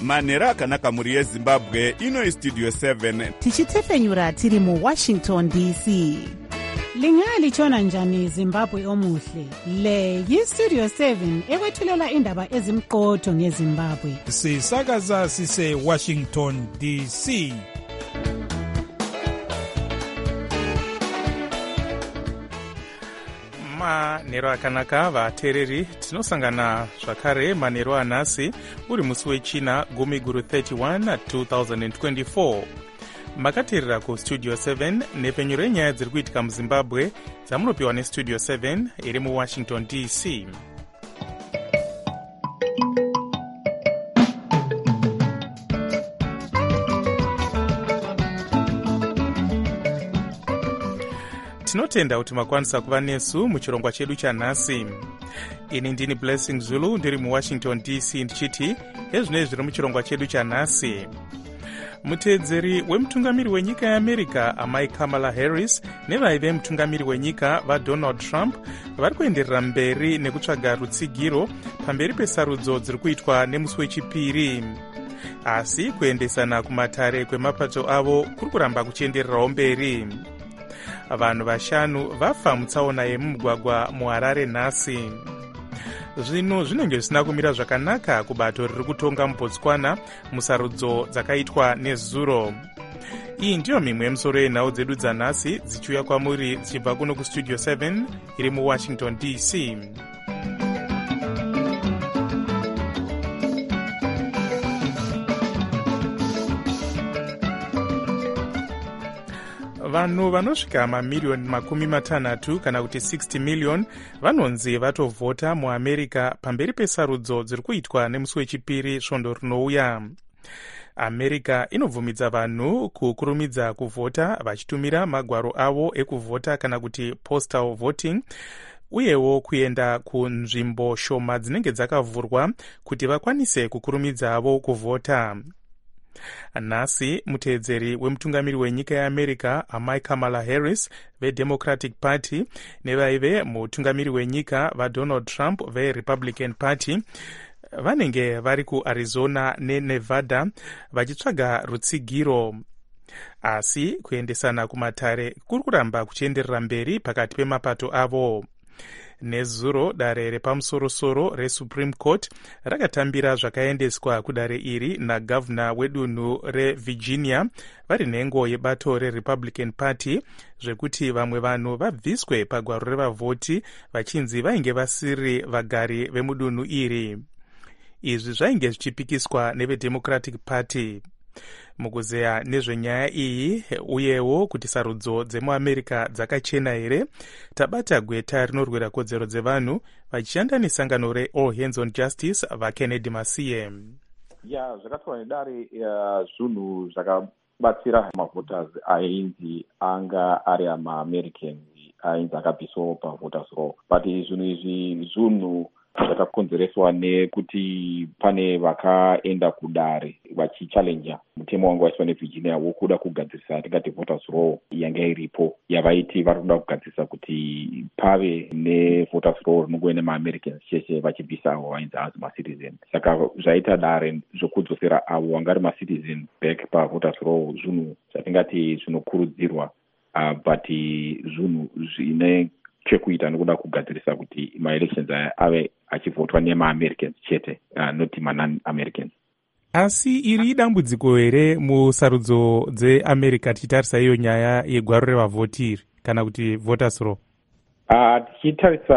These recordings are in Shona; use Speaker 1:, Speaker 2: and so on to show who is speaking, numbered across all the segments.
Speaker 1: manhero akanaka mhuri yezimbabwe. Ino istudio 7
Speaker 2: tichitefenyura tiri muwashington dc. Lingalitshona njani Zimbabwe omuhle? Le yistudio 7 ekwethulela indaba ezimqotho ngeZimbabwe.
Speaker 3: Sisakaza sise Washington DC. Manhero akanaka vateereri, tinosangana zvakare manhero anhasi uri musi wechina 10/31 2024. Makateerera kustudio 7 nepfenyuro yenyaya dziri kuitika muzimbabwe dzamunopiwa nestudio 7 iri muwashington dc. Tinotenda kuti makwanisa kuva nesu muchirongwa chedu chanhasi. Ini ndini Blessing Zulu ndiri muwashington dc ndichiti ezvinei zviri muchirongwa chedu chanhasi. Muteedzeri wemutungamiri wenyika yeAmerica amai Kamala Harris nevaive mutungamiri wenyika vaDonald Trump vari kuenderera mberi nekutsvaga rutsigiro pamberi pesarudzo dziri kuitwa nemusi wechipiri. Asi kuendesana kumatare kwemapato avo kuri kuramba kuchiendererawo mberi. Vanhu 5 vafa mutsaona yemumugwagwa muHarare nhasi. Zvino zvinenge zvisina kumira zvakanaka kubato riri kutonga muBotswana musarudzo dzakaitwa nezuro. Iyi ndiyo mimwe yemusoro yenhau dzedu dzanhasi dzichiuya kwamuri dzichibva kuno kustudio 7 iri muwashington dc. Vanhu vanosvika mamiliyoni 60 kana kuti 60 million vanonzi vatovhota muAmerica pamberi pesarudzo dziri kuitwa nemusi wechipiri svondo rinouya. America inobvumidza vanhu kukurumidza kuvhota vachitumira magwaro avo ekuvhota kana kuti postal voting, uyewo kuenda kunzvimbo shoma dzinenge dzakavhurwa kuti vakwanise kukurumidzawo kuvhota. Nhasi muteedzeri wemutungamiri wenyika yeAmerica amai Kamala Harris veDemocratic Party nevaive mutungamiri wenyika vaDonald Trump veRepublican Party vanenge vari kuArizona neNevada vachitsvaga rutsigiro. Asi kuendesana kumatare kuri kuramba kuchienderera mberi pakati pemapato avo. Nezuro dare repamusorosoro reSupreme Court rakatambira zvakaendeswa kudare iri nagavhuna wedunhu reVirginia vari nhengo yebato reRepublican Party zvekuti vamwe vanhu vabviswe pagwaro revavhoti vachinzi vainge vasiri vagari vemudunhu iri. Izvi zvainge zvichipikiswa neveDemocratic Party. Mukuzeya nezvenyaya iyi uyewo kuti sarudzo dzemuAmerica dzakachena here, tabata gweta rinorwira kodzero dzevanhu vachishanda nesangano reAll Hands on Justice vaKennedy Masiye.
Speaker 4: Zvakatorwa nedare zvinhu zvakabatsira mavoters ainzi anga ari amaAmericans ainzi akabviswawo pavoters roll, but zvinhu izvi zvinhu zvakakonzereswa nekuti pane vakaenda kudare vachichallenja mutemo wangu waiswa neVirginia wokuda kugadzirisa tingati voters roll yanga iripo, yavaiti vari kuda kugadzirisa kuti pave nevoters roll rinongova nemaAmericans chese vachibvisa avo vainzi as macitizen. Saka zvaita dare zvokudzosera avo vanga vari macitizen back pavoters roll zvinhu zvatingati zvinokurudzirwa, but zvinhu zvine chekuita nekuda kugadzirisa kuti maelections ave achivhotwa nemaAmericans chete, not non-Americans.
Speaker 3: Asi iri idambudziko here musarudzo dzeAmerica tichitarisa iyo nyaya yegwaro revavhoti iri kana kuti voters roll?
Speaker 4: Tichitarisa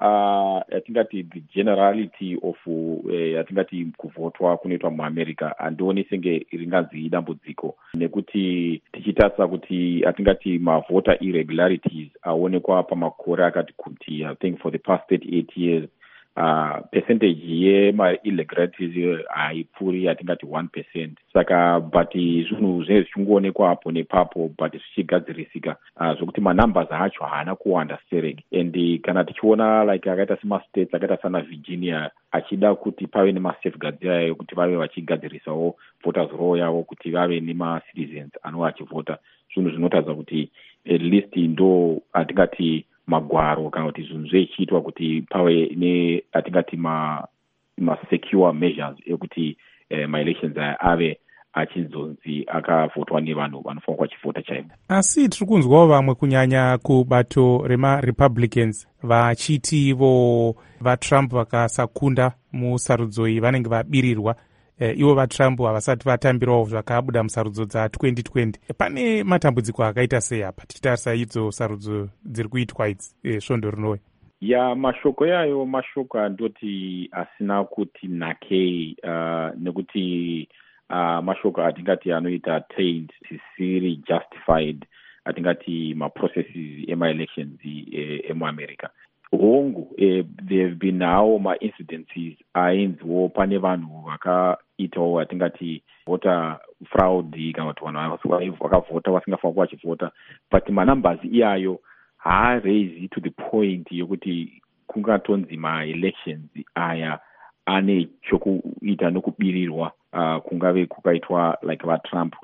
Speaker 4: yatingati the generality of yatingati kuvhotwa kunoitwa muAmerica handioni senge ringanzi idambudziko, nekuti tichitarisa kuti yatingati mavota irregularities aonekwa pamakore akati kuti I think for the past 38 years percentage yema-irregularities haipfuuri yatingati 1%. Saka but zvinhu zvinenge zvichingoonekwa apo nepapo but zvichigadzirisika zvokuti manumbers acho haana kuwanda stereki. And kana tichiona like akaita semastates akaita sana Virginia achida kuti pave nemasafeguards yayo kuti vave vachigadzirisawo voters roll yavo kuti vave nemacitizens anova achivhota, zvinhu zvinotaridza kuti at least ndo atingati magwaro kana kuti zvinhu zvichiitwa kuti pave ne atingati ma secure measures ekuti maelections aya ave achinzonzi akavhotwa nevanhu vanofanira vachivhota chaivo.
Speaker 3: Asi tiri kunzwawo vamwe kunyanya kubato remarepublicans vachitivo vatrump vakasakunda musarudzo iyi vanenge vabirirwa, ivo vatrump havasati vatambirawo zvakabuda musarudzo dza2020. Pane matambudziko akaita sei apa tichitarisa idzo sarudzo dziri kuitwa idzi svondo rinouya?
Speaker 4: Mashoko yayo mashoko andoti asina kuti nakei, nekuti mashoko atingati anoita taint zvisiri justified, atingati maprocesses ema-elections emuamerica. Hongu there have been nawo ma-incidences ainziwo pane vanhu vakaitawo atingati voter fraud kana kuti vanhu vakavhota vasingafanira vachivhota, but manumbers iyayo haaraise to the point yokuti kungatonzi ma-elections aya ane chokuita nokubirirwa kungave kukaitwa like vatrump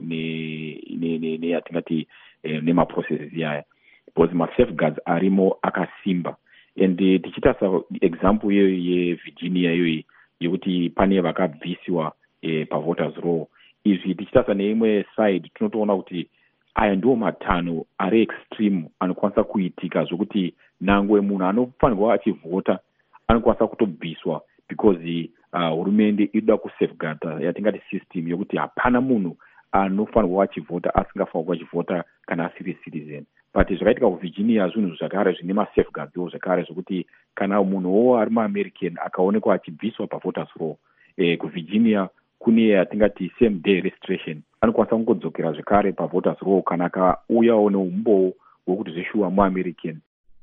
Speaker 4: atingati nemaprocesses iyaya, because ma-safeguards arimo akasimba. And tichitarisa example iyoyo yevirginia iyoyi yekuti pane vakabvisiwa pavoters roll, izvi tichitarisa neimwe side tinotoona kuti aya ndiwo matanho ari extreme anokwanisa kuitika zvokuti nangwe munhu anofanirwa achivhota anokwanisa kutobviswa because hurumende inoda kusafeguarda yatingati system yokuti hapana munhu anofanirwa achivhota asingafanirwa achivhota kana asiri citizen. But zvakaitika kuvirginia zvinhu zvakare zvine masafeguardswo zvakare zvokuti kana munhuwo ari muamerican akaonekwa achibviswa pavoters roll kuvirginia kune yatingati same day registration, anokwanisa kungodzokera zvekare pavoters roll kana akauyawo neumbowo hwekuti zveshuwa muamerican.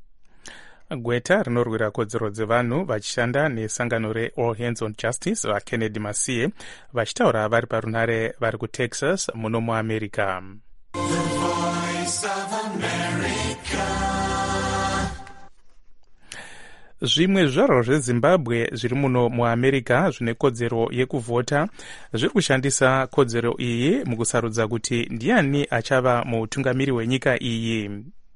Speaker 3: Gweta rinorwira kodzero dzevanhu vachishanda nesangano reAll Hands on Justice vaKennedy Masiye vachitaura vari parunare vari kuTexas muno muamerica. Zvimwe zvizvarwa zvezimbabwe zviri muno muamerica zvine kodzero yekuvhota zviri kushandisa kodzero iyi mukusarudza kuti ndiani achava mutungamiri wenyika iyi.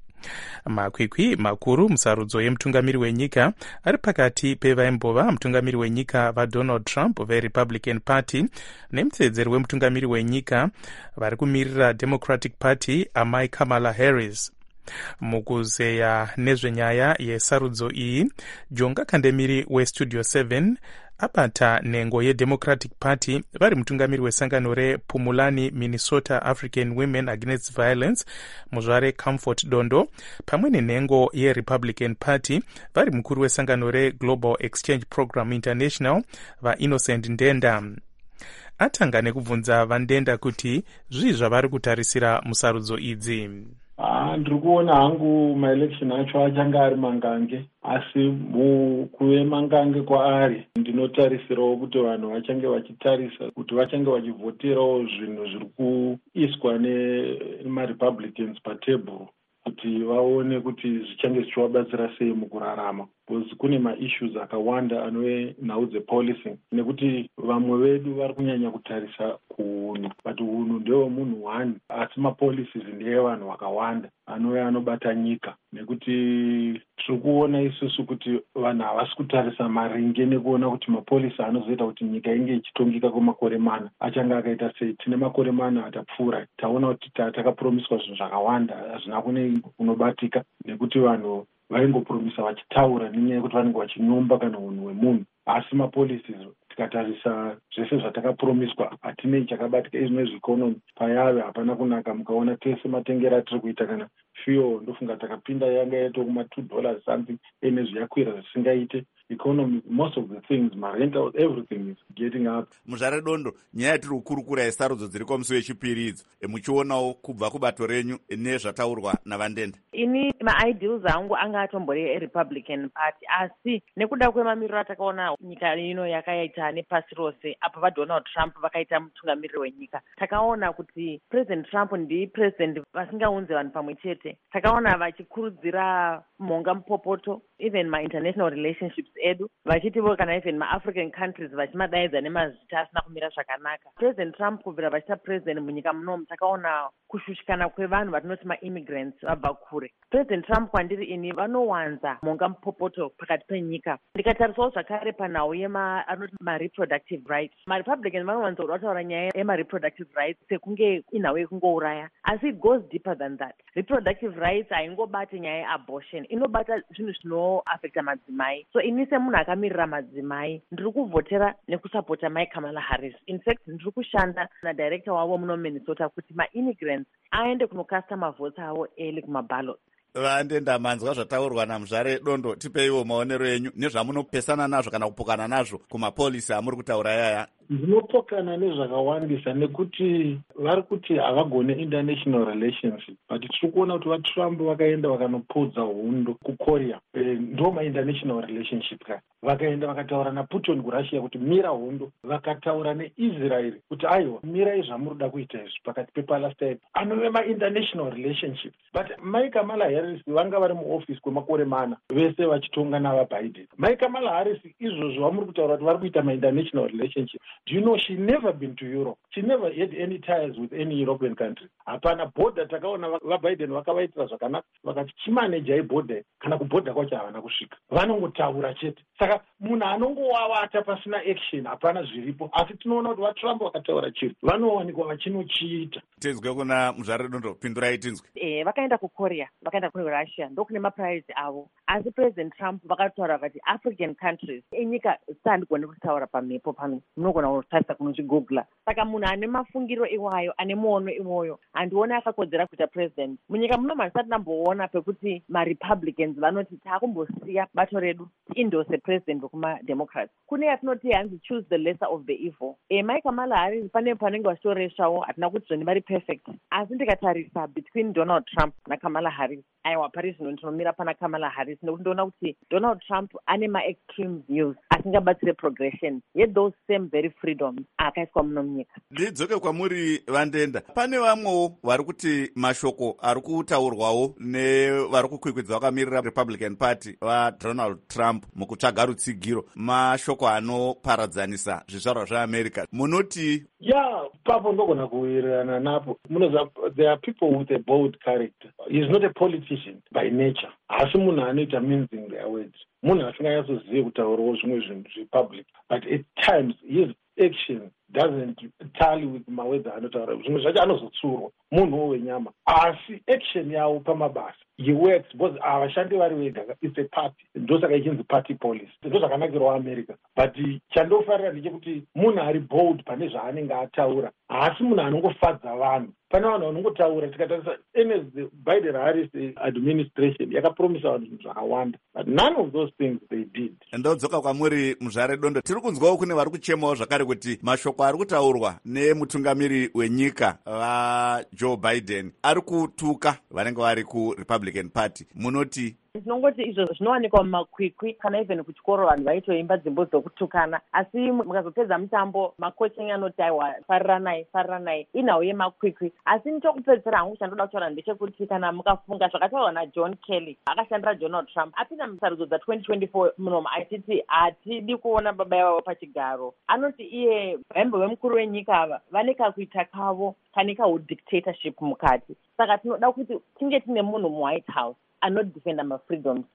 Speaker 3: Makwikwi makuru musarudzo yemutungamiri wenyika ari pakati pevaimbova mutungamiri wenyika vaDonald Trump veRepublican Party nemutsedzeri wemutungamiri wenyika vari kumirira Democratic Party amai Kamala Harris. Mukuzeya nezvenyaya yesarudzo iyi, Jonga Kandemiri weStudio 7 abata nhengo yeDemocratic Party vari mutungamiri wesangano rePumulani Minnesota African Women Against Violence muzvare Comfort Dondo, pamwe nenhengo yeRepublican Party vari mukuru wesangano reGlobal Exchange Program International vaInnocent Ndenda. Atanga nekubvunza vaNdenda kuti zvii zvavari kutarisira musarudzo idzi.
Speaker 5: Ndiri kuona hangu maelection acho achanga ari mangange, asi mukuve mangange kwaari ndinotarisirawo kuti vanhu vachange vachitarisa kuti vachange vachivhoterawo zvinhu zviri kuiswa nemaRepublicans patebhuru kuti vaone kuti zvichange zvichivabatsira sei mukurarama, because kune maissues akawanda anove nhau dzepolicing, nekuti vamwe vedu vari kunyanya kutarisa kuhunhu, but hunhu ndewe munhu one asi mapolicies ndeevanhu vakawanda anove anobata nyika, nekuti tiri kuona isusu kuti vanhu havasi kutarisa maringe nekuona kuti mapolisi anozoita kuti nyika inge ichitongika kwemakore mana achange akaita sei. Tine makore mana atapfuura taona kuti takapromiswa zvinhu zvakawanda hazvina kunobatika, nekuti vanhu vaingopromisa vachitaura nenyaya yekuti vanenge vachinyomba kana unhu hwemunhu, asi mapolisi tikatarisa zvese zvatakapromiswa hatinei chakabatika. Izvino zvikonomi payave hapana kunaka, mukaona tese matengero atiri kuita kana fuel ndofunga takapinda yanga yaito kuma$2 something ene zviyakwira zvisingaite. Economy, most of the things, rental, everything is getting up.
Speaker 1: Muzvare Dondo, nyaya yatiri kukurukura yesarudzo dziri pamusi wechipiri idzo, muchionawo kubva kubato renyu nezvataurwa navaNdenda.
Speaker 6: Ini maideals angu anga atombori eRepublican Party, asi nekuda kwemamiriro atakaona nyika ino yakaita nepasi rose apa vaDonald Trump vakaita mutungamiriri wenyika, takaona kuti President Trump ndi president vasingaunze vanhu pamwe chete. Takaona vachikurudzira mhonga mupopoto even ma-international relationships edu vachitivo kana even ma-african countries vachimadaidza nemazita asina kumira zvakanaka. President Trump kubvira vachita president munyika munomu takaona kushushikana kwevanhu vatinoti ma-immigrants vabva kure. President Trump kwandiri ini vanowanza monga mupopoto pakati penyika. Ndikatarisawo zvakare panhau anoti ma-reproductive rights. Ma-Republican vanowanza kuti vataura nyaya yema-reproductive rights sekunge inhau yekungouraya, asi it goes deeper than that. Reproductive rights haingobati nyaya yeabortion, inobata zvinhu zvinoafekta madzimai. So ini semunhu akamirira madzimai ndiri kuvhotera nekusapota Mai Kamala Harris. In fact ndiri kushanda nadirector wavo muno Minnesota kuti ma-immigrants aende kunokasta mavhoti avo early kumaballot.
Speaker 1: Vandenda, manzwa zvataurwa naMuzvare Dondo, tipeiwo maonero enyu nezvamunopesana nazvo kana kupokana nazvo kumapolisi amuri kutaura yaya.
Speaker 5: Ndinopokana nezvakawandisa nekuti vari kuti havagone international relationship, but tiri kuona kuti vaTrump vakaenda vakanopodza hondo kuKorea, ndo ma-international relationship ka vakaenda vakataura naPutin kuRussia kuti mira hondo, vakataura neIsrael kuti aiwa mirai zvamurida kuita izvi pakati pePalestine, anove ma-international relationship. But Mai Kamala Harris vanga vari muofisi kwemakore mana vese vachitonga navaBiden. Mai Kamala Harris izvozvo vamuri kutaura kuti vari kuita ma-international relationship. Do you know she never been to Europe? She never had any ties with any European country. Hapana border takaona vaBiden vakavaitira zvakanaka vakati chimanejai border kana kuborder kwacho havana kusvika. Vanongotaura chete. Saka munhu anongowavata pasina action hapana zviripo. Asi tinoona kuti vaTrump vakataura chiri vanowanikwa vachinochiita.
Speaker 1: Tinzwe kuna Muzvare Dondo, pindurai tinzwe.
Speaker 6: Vakaenda kuKorea, vakaenda kuRussia, ndokune mapriority avo. Asi President Trump vakataura kuti African countries enyika sandigone kutaura pamhepo pano. Munogona kutarisa kunochigogla. Saka munhu ane mafungiro iwayo, ane muono iwoyo, handioni akakodzera kuita president. Munyika muno handisati ndamboona pekuti ma-Republicans vanoti taakumbosiya bato redu tiindose president wekumademocrats. Kune yatinoti hanzi choose the lesser of the evil. Mai Kamala Harris pane panenge vachitoresvawo, hatina kuti zvoni vari perfect. Asi ndikatarisa between Donald Trump naKamala Harris, aiwa pari zvino ndinomira pana Kamala Harris nekuti ndoona kuti Donald Trump ane ma-extreme views asingabatsire progression yet those same very freedoms akaiswa muno munyika.
Speaker 1: Ndidzoke kwamuri Vandenda, pane vamwewo vari kuti mashoko ari kutaurwawo nevari kukwikwidzwa vakamirira Republican Party vaDonald Trump mukutsvaga rutsigiro, mashoko anoparadzanisa zvizvarwa zveAmerica. Munoti
Speaker 5: papo ndogona kuwirirana napo. There are people with a bold character. He is not a politician by nature. Asi munhu anoita mincing their words. Munhu asinganyatsozive kutaurawo zvimwe zvinhu zvepublic. But at times his action doesn't tally with mawords anotaura. Zvimwe zvacho anozotsurwa munhu wenyama. Asi action yawo pamabasa he works because avashandi vari vega, it's a party. Ndosaka ichinzi party policy. Ndozvakanakirawo America. But chandofarira ndechekuti munhu ari bold pane zvaanenge ataura. Asi munhu anongofadza vanhu. Pane vanhu vanongotaura tikatarisa the Biden Harris administration yakapromisa vanhu zvinhu zvakawanda. But none of those things they did.
Speaker 1: Ndodzoka kwamuri Muzvare Dondo, tiri kunzwawo kune vari kuchemawo zvakare kuti mashoko ari kutaurwa nemutungamiri wenyika vaJoe Biden ari kutuka vanenge vari kuRepublican Party. Munoti?
Speaker 6: Ndinongoti izvo zvinowanikwa mumakwikwi kana even kuchikoro vanhu vaitoimba dzimbo dzokutukana, asi mukazopedza mutambo makoching anoti aiwa fariranai inhau yemakwikwi. Asi nechokupedzisira hangu chandoda kutaura ndechekuti kana mukafunga zvakataurwa naJohn Kelly akashandira Donald Trump apinda musarudzo dza2024 munomu achiti hatidi kuona baba yavo pachigaro. Anoti iye hembe vemukuru wenyika ava vane kakuita kavo kane kaudictatorship mukati. Saka tinoda kuti tinge tine munhu muWhite House anodefenda mafreedoms.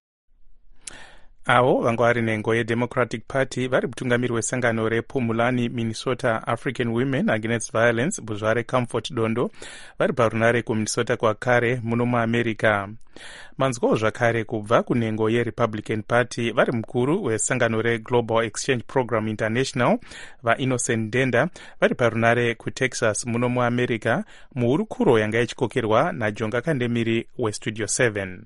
Speaker 3: Avo vanga vari nengo yeDemocratic Party vari mutungamiri wesangano rePumulani Minnesota African Women Against Violence, Muzvare Comfort Dondo, vari parunare kuMinnesota kwakare muno muAmerica. Manzwawo zvakare kubva kunengo yeRepublican Party vari mukuru wesangano reGlobal Exchange Program International vaInnocent Denda vari parunare kuTexas muno muAmerica muhurukuro yanga ichikokerwa naJonga Kandemiri weStudio 7.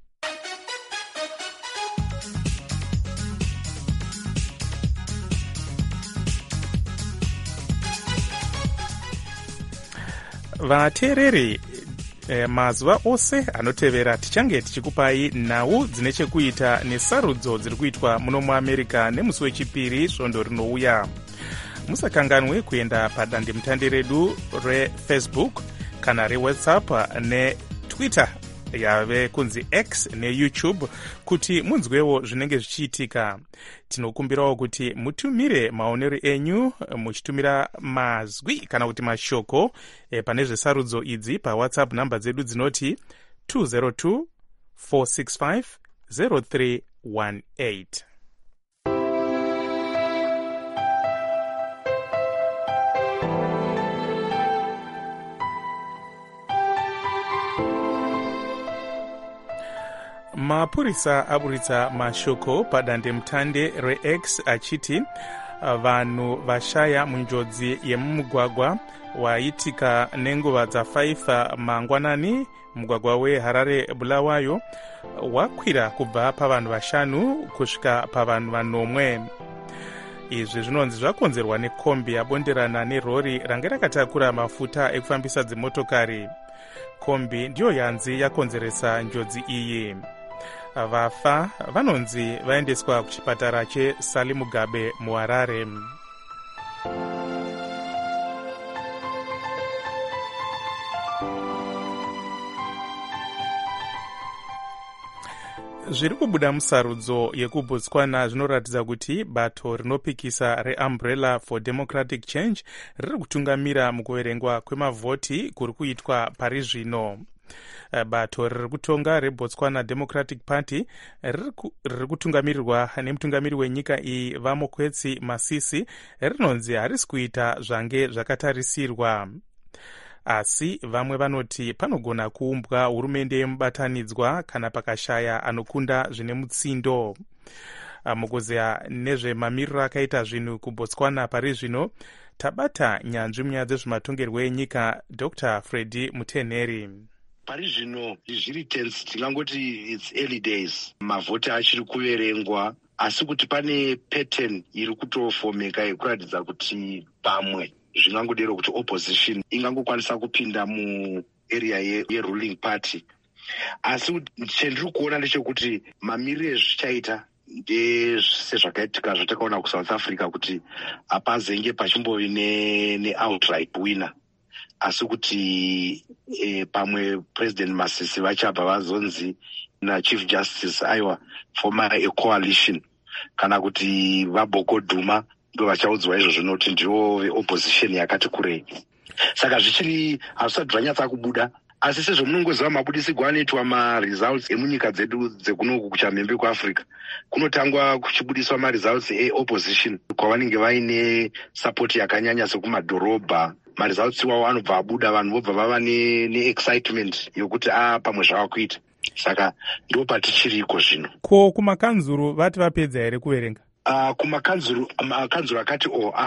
Speaker 3: Vateereri, mazuva ose anotevera tichange tichikupai nhau dzine chekuita nesarudzo dziri kuitwa muno muAmerica nemusi wechipiri svondo rinouya. Musakanganwe kuenda padandemutande redu reFacebook kana reWhatsApp neTwitter yave kunzi X neYouTube kuti munzwewo zvinenge zvichiitika. Tinokumbirawo kuti mutumire maonero enyu muchitumira mazwi kana kuti mashoko pane zvesarudzo idzi paWhatsApp namba dzedu dzinoti 202 465 0318. Mapurisa aburitsa mashoko padandemutande reX achiti vanhu vashaya munjodzi yemumugwagwa waitika nenguva dza5 mangwanani mugwagwa weHarare Bulawayo wakwira kubva pavanhu 5 kusvika pavanhu 9. Izvi zvinonzi zvakonzerwa nekombi yabonderana nerori range rakatakura mafuta ekufambisa dzimotokari. Kombi ndiyo yanzi yakonzeresa njodzi iyi. Vafa vanonzi vaendeswa kuchipatara cheSali Mugabe muHarare. Zviri kubuda musarudzo yekuBotswana zvinoratidza kuti bato rinopikisa reUmbrella for Democratic Change riri kutungamira mukuverengwa kwemavhoti kuri kuitwa pari zvino. Bato riri kutonga reBotswana Democratic Party riri kutungamirirwa nemutungamiri wenyika iyi Vamokwetsi Masisi rinonzi harisi kuita zvange zvakatarisirwa. Asi vamwe vanoti panogona kuumbwa hurumende yemubatanidzwa kana pakashaya anokunda zvine mutsindo. Mukuzeya nezvemamiriro akaita zvinhu kuBotswana pari zvino, tabata nyanzvi munyaya dzezvematongerwo enyika Dr. Freddy Muteneri.
Speaker 7: Pari zvino zviri tense, tingangoti it's early days. Mavhoti achiri kuverengwa, asi kuti pane pattern iri kutofomeka yekuratidza kuti pamwe zvingangodero kuti opposition ingangokwanisa kupinda muarea yeruling party. Asi chendiri kuona ndechekuti mamiriro ezvichaita ndesezvakaitika zvatakaona kuSouth Africa kuti hapazenge pachimbovi neoutright winner. Asi kuti pamwe President Masisi vachabva vazonzi naChief Justice aiwa former coalition kana kuti vaBoko Duma ndo vachaudzwa izvo noti ndivo opposition yakati kurei. Saka zvichiri hazvisati zvanyatsa kubuda, asi sezvo munongoziva mabudisirwo anoitwa maresults emunyika dzedu dzekunoku kuchamhembe kuAfrica, kunotangwa kuchibudiswa maresults eopposition kwavanenge vaine support yakanyanya sekumadhorobha. Maresults iwawo anobva abuda, vanhu vobva vava neexcitement yokuti pamwe zvava kuita. Saka ndo patichiriko zvino.
Speaker 3: Ko kumakanzuru vati vapedza here kuverenga? Kumakanzuru akati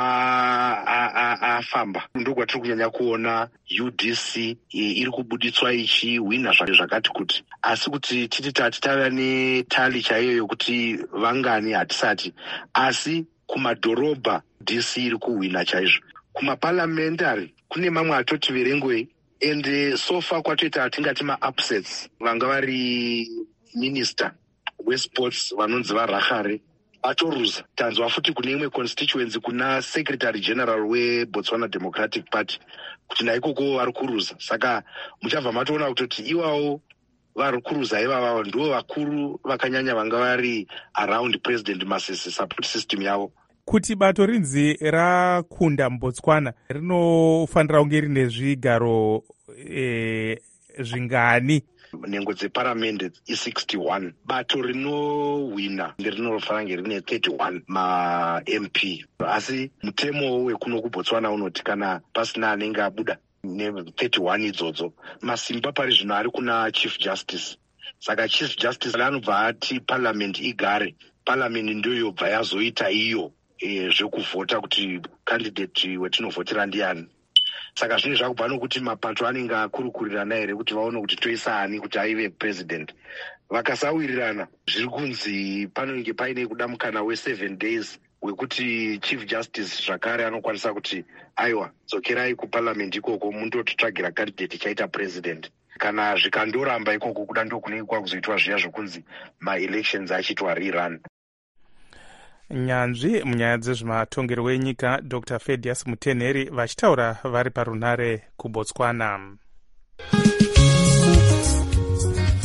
Speaker 3: afamba. Ndokwatiri kunyanya kuona UDC iri kubuditswa ichihwina zvakati kuti. Asi kuti titi tava netali chaiyo yokuti vangani hatisati. Asi kumadhorobha DC iri kuhwina chaizvo. Kumaparliamentary kune mamwe atoti verengwe, ende sofa kwatoita atingati ma-upsets. Vanga vari minister wesports vanonzi vaRachare vatoruza. Tanzwa futi kune imwe constituency kuna secretary general weBotswana Democratic Party kuti naikoko vari kuruza. Saka muchabva matoona kutoti iwawo vari kuruza ivava ndo vakuru vakanyanya vanga vari around President Masisi support system yavo. Kuti bato rinzi rakunda muBotswana rinofanira kunge rine zvigaro zvingani?
Speaker 7: Nhengo dzeparamende i61. Bato rinohwina rinofanira kunge rine 31 ma-MP. Asi mutemo wekuno kuBotswana unoti kana pasina anenge abuda ne31 idzodzo, masimba pari zvino ari kuna Chief Justice. Saka Chief Justice anobva ati parliament igare. Parliament ndiyo yobva yazoita iyo zvekuvhota kuti candidate wetinovhotera ndiani. Saka zvine zvakubva nokuti mapato anenge akurukurirana here kuti vaone kuti toisa ani kuti aive president. Vakasawirirana zviri kunzi panenge paine kudamukana we7 days wekuti Chief Justice zvakare anokwanisa kuti aiwa dzokerai kuparliament ikoko mundototsvagira candidate chaita president. Kana zvikandoramba ikoko kuda ndokunenge kwakuzoitwa zviya zvokunzi ma-elections achiitwa rerun.
Speaker 3: Nyanzvi munyaya dzezvematongerwo enyika Dr. Freddy Muteneri vachitaura vari parunare kuBotswana.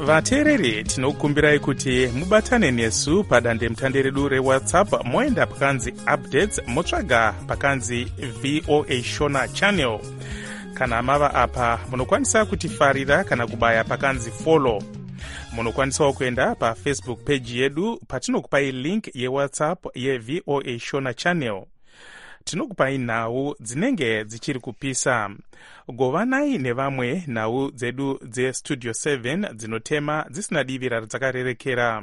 Speaker 3: vateereri tinokumbirai kuti mubatane nesu padandemutande redu rewhatsapp moenda pakanzi updates motsvaga pakanzi VOA Shona channel. Kana mava apa munokwanisa kutifarira kana kubaya pakanzi follow. Munokwanisawo kuenda pafacebook page yedu patinokupai link yewhatsapp yeVOA Shona channel. Tinokupai nhau dzinenge dzichiri kupisa. Govanai nevamwe nhau dzedu dzestudio 7 dzinotema dzisina divi radzakarerekera.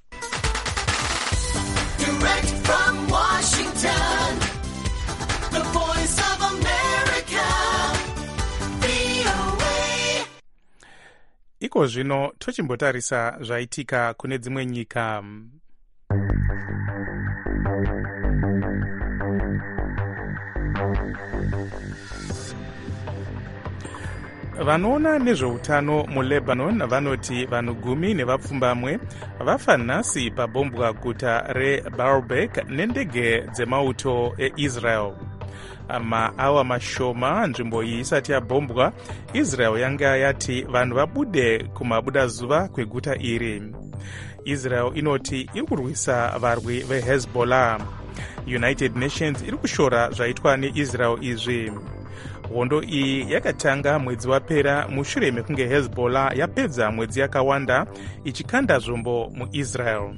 Speaker 3: Direct from Washington, the voice of America, VOA. Iko zvino tochimbotarisa zvaitika kune dzimwe nyika. Vanoona nezveutano muLebanon vanoti vanhu 10 nevapfumbamwe vafa nhasi pabombwa guta reBaalbek nendege dzemauto eIsrael. Maawa mashoma nzvimbo iyi isati yabombwa, Israel yanga yati vanhu vabude kumabudazuva kweguta iri. Israel inoti iri kurwisa varwi veHezbollah. United Nations iri kushora zvaitwa neIsrael izvi. Hondo iyi yakatanga mwedzi wapera mushure mekunge Hezbollah yapedza mwedzi yakawanda ichikanda zvombo muIsrael.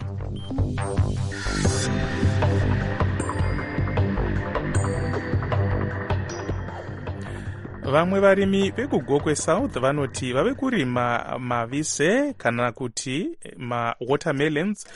Speaker 3: Vamwe varimi vekugokwe South vanoti vave kurima mavise kana kuti mawatermelons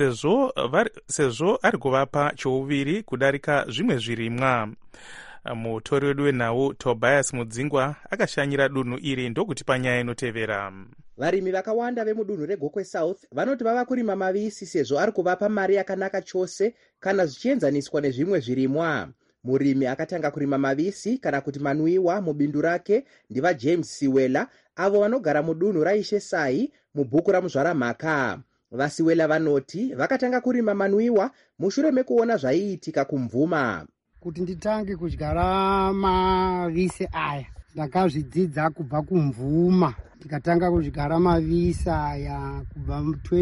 Speaker 3: sezvo ari kuvapa chouviri kudarika zvimwe zvirimwa. Mutori wedu wenhau Tobias Mudzingwa akashanyira dunhu iri ndokuti panyaya inotevera.
Speaker 8: Varimi vakawanda vemudunhu reGokwe South vanoti vava kurima mavisi sezvo ari kuvapa mari yakanaka chose kana zvichienzaniswa nezvimwe zvirimwa. Murimi akatanga kurima mavisi kana kuti manwiwa mubindu rake ndiva James Siwela, avo vanogara mudunhu raishe Sai mubhuku ramuzvaramhaka. Vasiwela vanoti vakatanga kurima manwiwa mushure mekuona zvaiitika kumvuma.
Speaker 9: Kuti nditange kudyara mavise aya ndakazvidzidza kubva kumvuma. Ndikatanga kudyara mavise aya kubva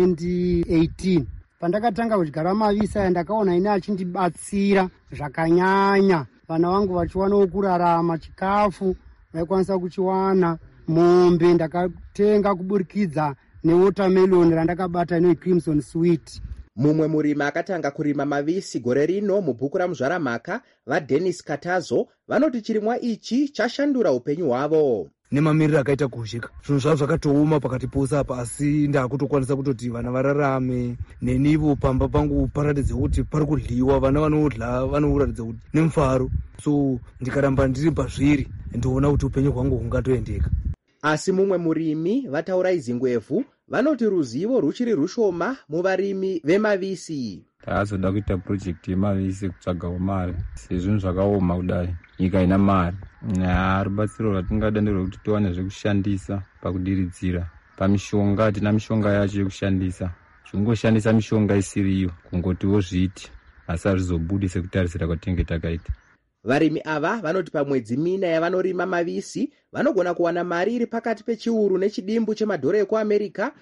Speaker 9: 2018. Pandakatanga kudyara mavise aya ndakaona ine achindibatsira zvakanyanya. Vana vangu vachiwanawo kurarama, chikafu vaikwanisa kuchiwana. Mombe ndakatenga kuburikidza newatermelon randakabata ine Crimson Sweet.
Speaker 8: Mumwe murimi akatanga kurima mavisi gore rino mubhuku ramuzvaramhaka vaDennis Katazo vanoti chirimwa ichi chashandura upenyu hwavo.
Speaker 10: Nemamiriro akaita kuzhika zvinhu zvavo zvakatooma pakati pose apa, asi ndakutokwanisa kutoti vana vararame. Nenivo pamba pangu paratidze kuti pari kudliwa, vana vanodla vanoratidza kuti nemufaro. So ndikaramba ndiri pazviri ndoona kuti upenyu hwangu hungatoendeka.
Speaker 8: Asi mumwe murimi vataura izingwevu vanoti ruzivo ruchiri rushoma muvarimi vemavisi.
Speaker 11: Taazoda kuita projekti yemavisi kutsvagawo mari sezvinhu zvakaoma kudai, nyika ina mari. Rubatsiro rwatingada nderwekuti tiwane zvekushandisa pakudiridzira pamishonga. Hatina mishonga yacho yekushandisa, zvingoshandisa mishonga isiriyo kungotiwo zviti, asi hazvizobudi sekutarisira kwatinenge takaita.
Speaker 8: Varimi ava vanoti pamwedzi mina yavanorima mavisi vanogona kuwana mari iri pakati pechiuru nechidimbu chemadhora ekuAmerica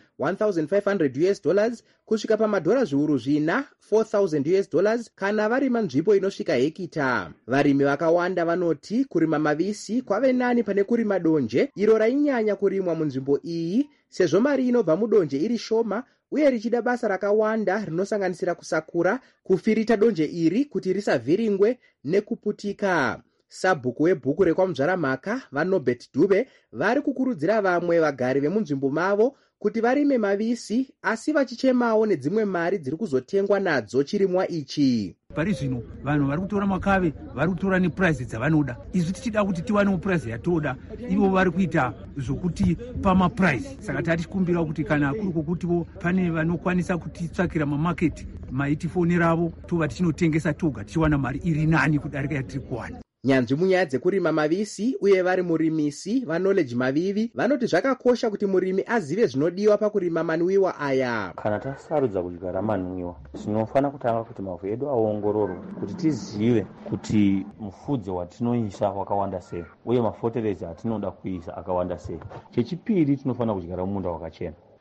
Speaker 8: $1,500 kusvika pamadhora zviuru zvina $4,000 kana varima nzvimbo inosvika hekita. Varimi vakawanda vanoti kurima mavisi kwave nani pane kurima donje iro rainyanya kurimwa munzvimbo iyi, sezvo mari inobva mudonje iri shoma uye richida basa rakawanda rinosanganisira kusakura, kufirita donje iri kuti risavhiringwe nekuputika. Sabhuku webhuku rekwamuzvaramhaka vaNobert Dube vari kukurudzira vamwe vagari vemunzvimbo mavo kuti varime mavisi, asi vachichemawo nedzimwe mari dziri kuzotengwa nadzo chirimwa ichi.
Speaker 12: Pari zvino vanhu vari kutora makave, vari kutora neprice dzavanoda. Izvi tichida kuti tiwanewo price yatoda, ivo vari kuita zvokuti pamaprice. Saka tatikumbira kuti kana kuri kwokutiwo pane vanokwanisa kutitsvakira mamaketi, maitifoni ravo, tova tichinotengesa toga tichiwana mari iri nani kudarika yatiri kuwana.
Speaker 8: Nyanzvi munyaya dzekurima mavisi uye vari murimisi vaKnowledge Mavivi vanoti zvakakosha kuti murimi azive zvinodiwa pakurima manwiwa aya.
Speaker 13: Kana tasarudza kudyara manwiwa, tinofana kutanga kuti mavhu edu aongororwe kuti tizive kuti mufudze watinoisa wakawanda sei uye mafotereza atinoda kuisa akawanda sei. Chechipiri tinofana kudyara munda wakachena.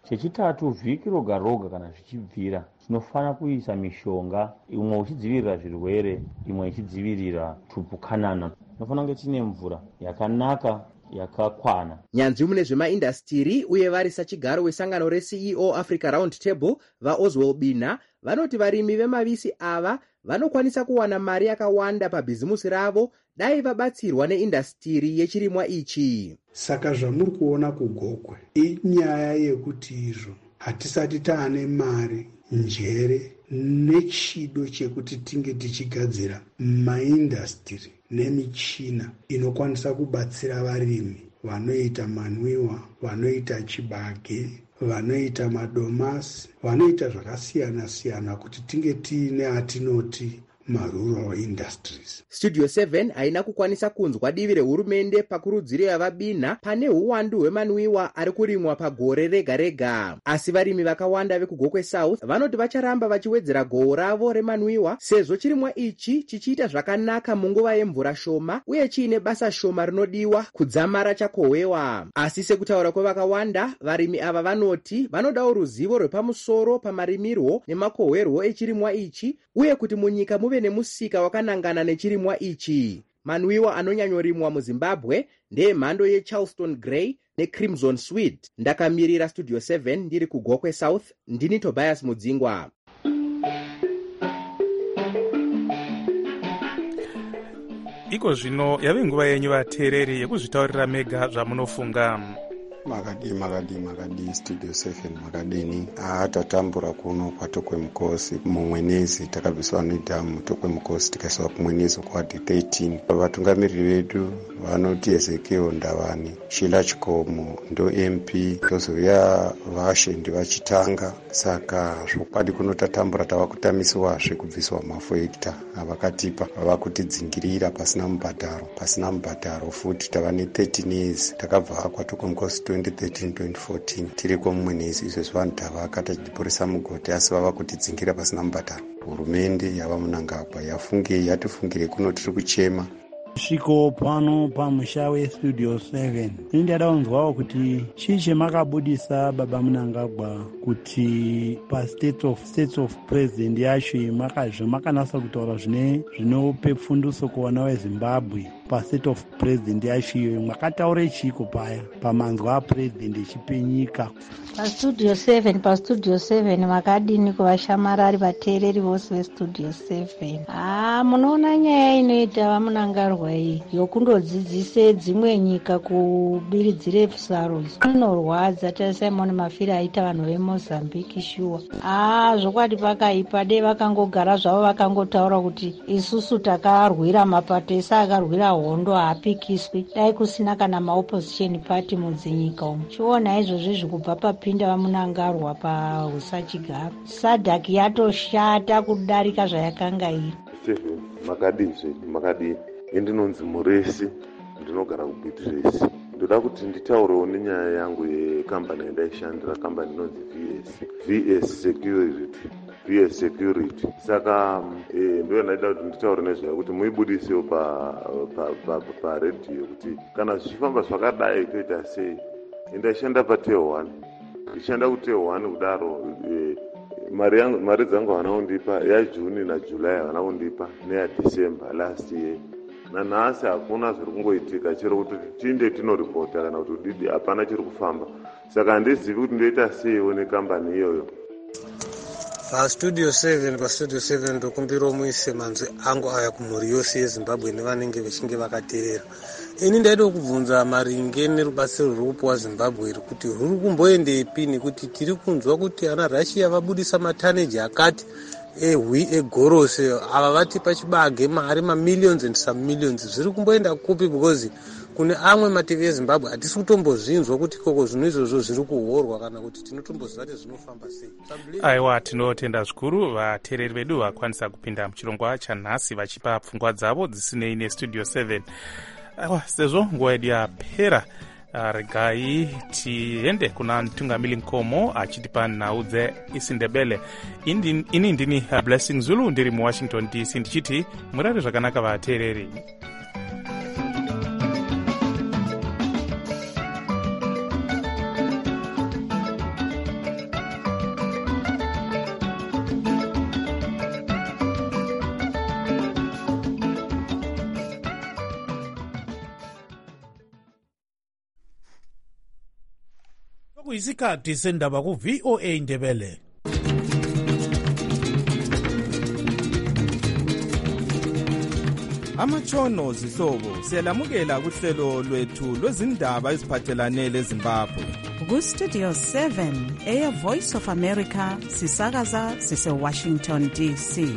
Speaker 13: Chechitatu, vhiki roga roga kana zvichibvira tinofanira kuisa mishonga, imwe uchidzivirira zvirwere, imwe ichidzivirira tupukanana. Tinofanira kunge tine mvura yakanaka yakakwana.
Speaker 8: Nyanzvi mune zvemaindastiri uye vari sachigaro wesangano reCEO Africa Round Table vaOswell Bina vanoti varimi vemavisi ava vanokwanisa kuwana mari yakawanda pabhizimusi ravo dai vabatsirwa neindastiri yechirimwa ichi.
Speaker 14: Saka zvamuri kuona kugokwe inyaya yekuti izvo hatisati taane mari, njere nechido chekuti tinge tichigadzira maindastiri nemichina inokwanisa kubatsira varimi vanoita manwiwa, vanoita chibage, vanoita madomasi, vanoita zvakasiyana siyana kuti tinge tiine atinoti marural industries.
Speaker 8: Studio 7 haina kukwanisa kunzwa divi rehurumende pakurudziro yavabina pane uwandu hwemanwiwa ari kurimwa pagore rega rega. Asi varimi vakawanda vekugokwe South vanoti vacharamba vachiwedzera gohwo ravo remanwiwa sezvo chirimwa ichi chichiita zvakanaka munguva yemvura shoma uye chiine basa shoma rinodiwa kudzamara chakohwewa. Asi sekutaura kwevakawanda, varimi ava vanoti vanodawo ruzivo rwepamusoro pamarimirwo nemakohwerwo echirimwa ichi uye kuti munyika muve nemusika wakanangana nechirimwa ichi. Manwiwa anonyanyorimwa muZimbabwe ndeemhando yeCharleston Grey neCrimson Sweet. Ndakamirira Studio 7 ndiri kugokwe South, ndini Tobias Mudzingwa.
Speaker 3: Iko zvino yave nguva yenyu vateereri yekuzvitaurira mega zvamunofunga.
Speaker 15: Makadi Studio 7 makadini tatambura kuno kwatokwe mukosi mumwenezi takabviswa nedhamu tokwe mukosi tikaiswa kumwenezi kwadi 13. Vatungamiriri vedu vanoti Ezekiel Ndavani, Sheila Chikomo ndo MP, tozouya vashendi vachitanga. Saka zvokwadi kuno tatambura tava kutamisiwazve kubviswa mafekta avakatipa vava kutidzingirira pasina mubhadharo futi tava ne13 years takabva kwatokwe mukosi 2013-2014 tiriko mumwenezi. Izvezvi vanhu tavaka tachiporesa mugoti asi vava kutidzingira pasina mubhadharo. Hurumende yava Munangagwa yatifungire kuno tiri kuchema.
Speaker 16: Sviko pano pamusha weStudio 7 ndada kunzwawo kuti chii chemakabudisa baba Munangagwa kuti pa-state of president yacho makanasa kutaura zvinope pfunduso kuvana veZimbabwe. Pa-state of president yacho iyo makataure chiko paya pamanzwa apresident echipenyika.
Speaker 17: Pastudio 7 makadini kuvashamarari vateereri vose veStudio 7. Munoona nyaya inoita vaMunangarwa iyi yokundodzidzise dzimwe nyika kubiridzire saros inorwadza. Simon Mafiri aita vanhu veMozambique shuwa. Zvokwadi pakaipa dei vakangogara zvavo vakangotaura kuti isusu takarwira mapato ese akarwira hondo haapikiswi, dai kusina kana maopposition party mudzinyika umu. Chiona izvozvi zvekubva papinda vaMunangarwa pausachigaro. SADC yatoshata kudarika zvayakanga iri.
Speaker 18: Makadini indinonzi Muresi, ndinogara kuBitresi. Ndoda kuti nditaurewo nenyaya yangu yekambani yandaishandira, kambani inonzi VS Security. Saka ndo ndaida kuti nditaure nezvayo kuti muibudisewo paredhiyo kuti kana zvichifamba zvakadai toita sei. Ndaishanda paTel1, ndichanda kuTel1 kudaro mari dzangu havana kundipa yaJuni naJulai havana kundipa neyaDecember last year. Nanhasi hakuna zviri kungoitika chero kuti tinde tinoripota kana kuti didi hapana chiri kufamba. Saka handizivi kuti ndoita seiwo nekambani iyoyo.
Speaker 10: Pastudio 7 ndokumbira muise manzwi angu aya kumhuri yose yeZimbabwe nevanenge vechinge vakateerera. Ini ndaida kubvunza maringe nerubatsiro ruri kupuwa Zimbabwe iri kuti ruri kumboendepi, nekuti tiri kunzwa kuti ana Russia vabudisa mataneji akati egorosi ava vatipa chibage mari mamillions and some millions. Zviri kumboenda kupi? Because kune amwe mativi eZimbabwe hatisi kutombozvinzwa kuti koko zvinhu izvozvo zviri kuhorwa kana kuti tinotomboziva kuti zvinofamba sei.
Speaker 3: Aiwa, tinotenda zvikuru vateereri vedu vakwanisa kupinda muchirongwa chanhasi vachipa pfungwa dzavo dzisinei neStudio 7. Aiwa, sezvo nguva yedu yapera, regai tiende kuna Mtungamili Nkomo achitipa nhau dzeIsindebele. Ini ndini Blessing Zulu ndiri muWashington DC ndichiti murare zvakanaka vateereri.
Speaker 19: kuyisikhathi sendaba ku-VOA Indebele.
Speaker 20: Amatshono zihlobo siyalamukela kuhlelo lwethu lwezindaba eziphathelane leZimbabwe.
Speaker 2: Ku-Studio 7 Air Voice of America sisakaza sise-Washington DC.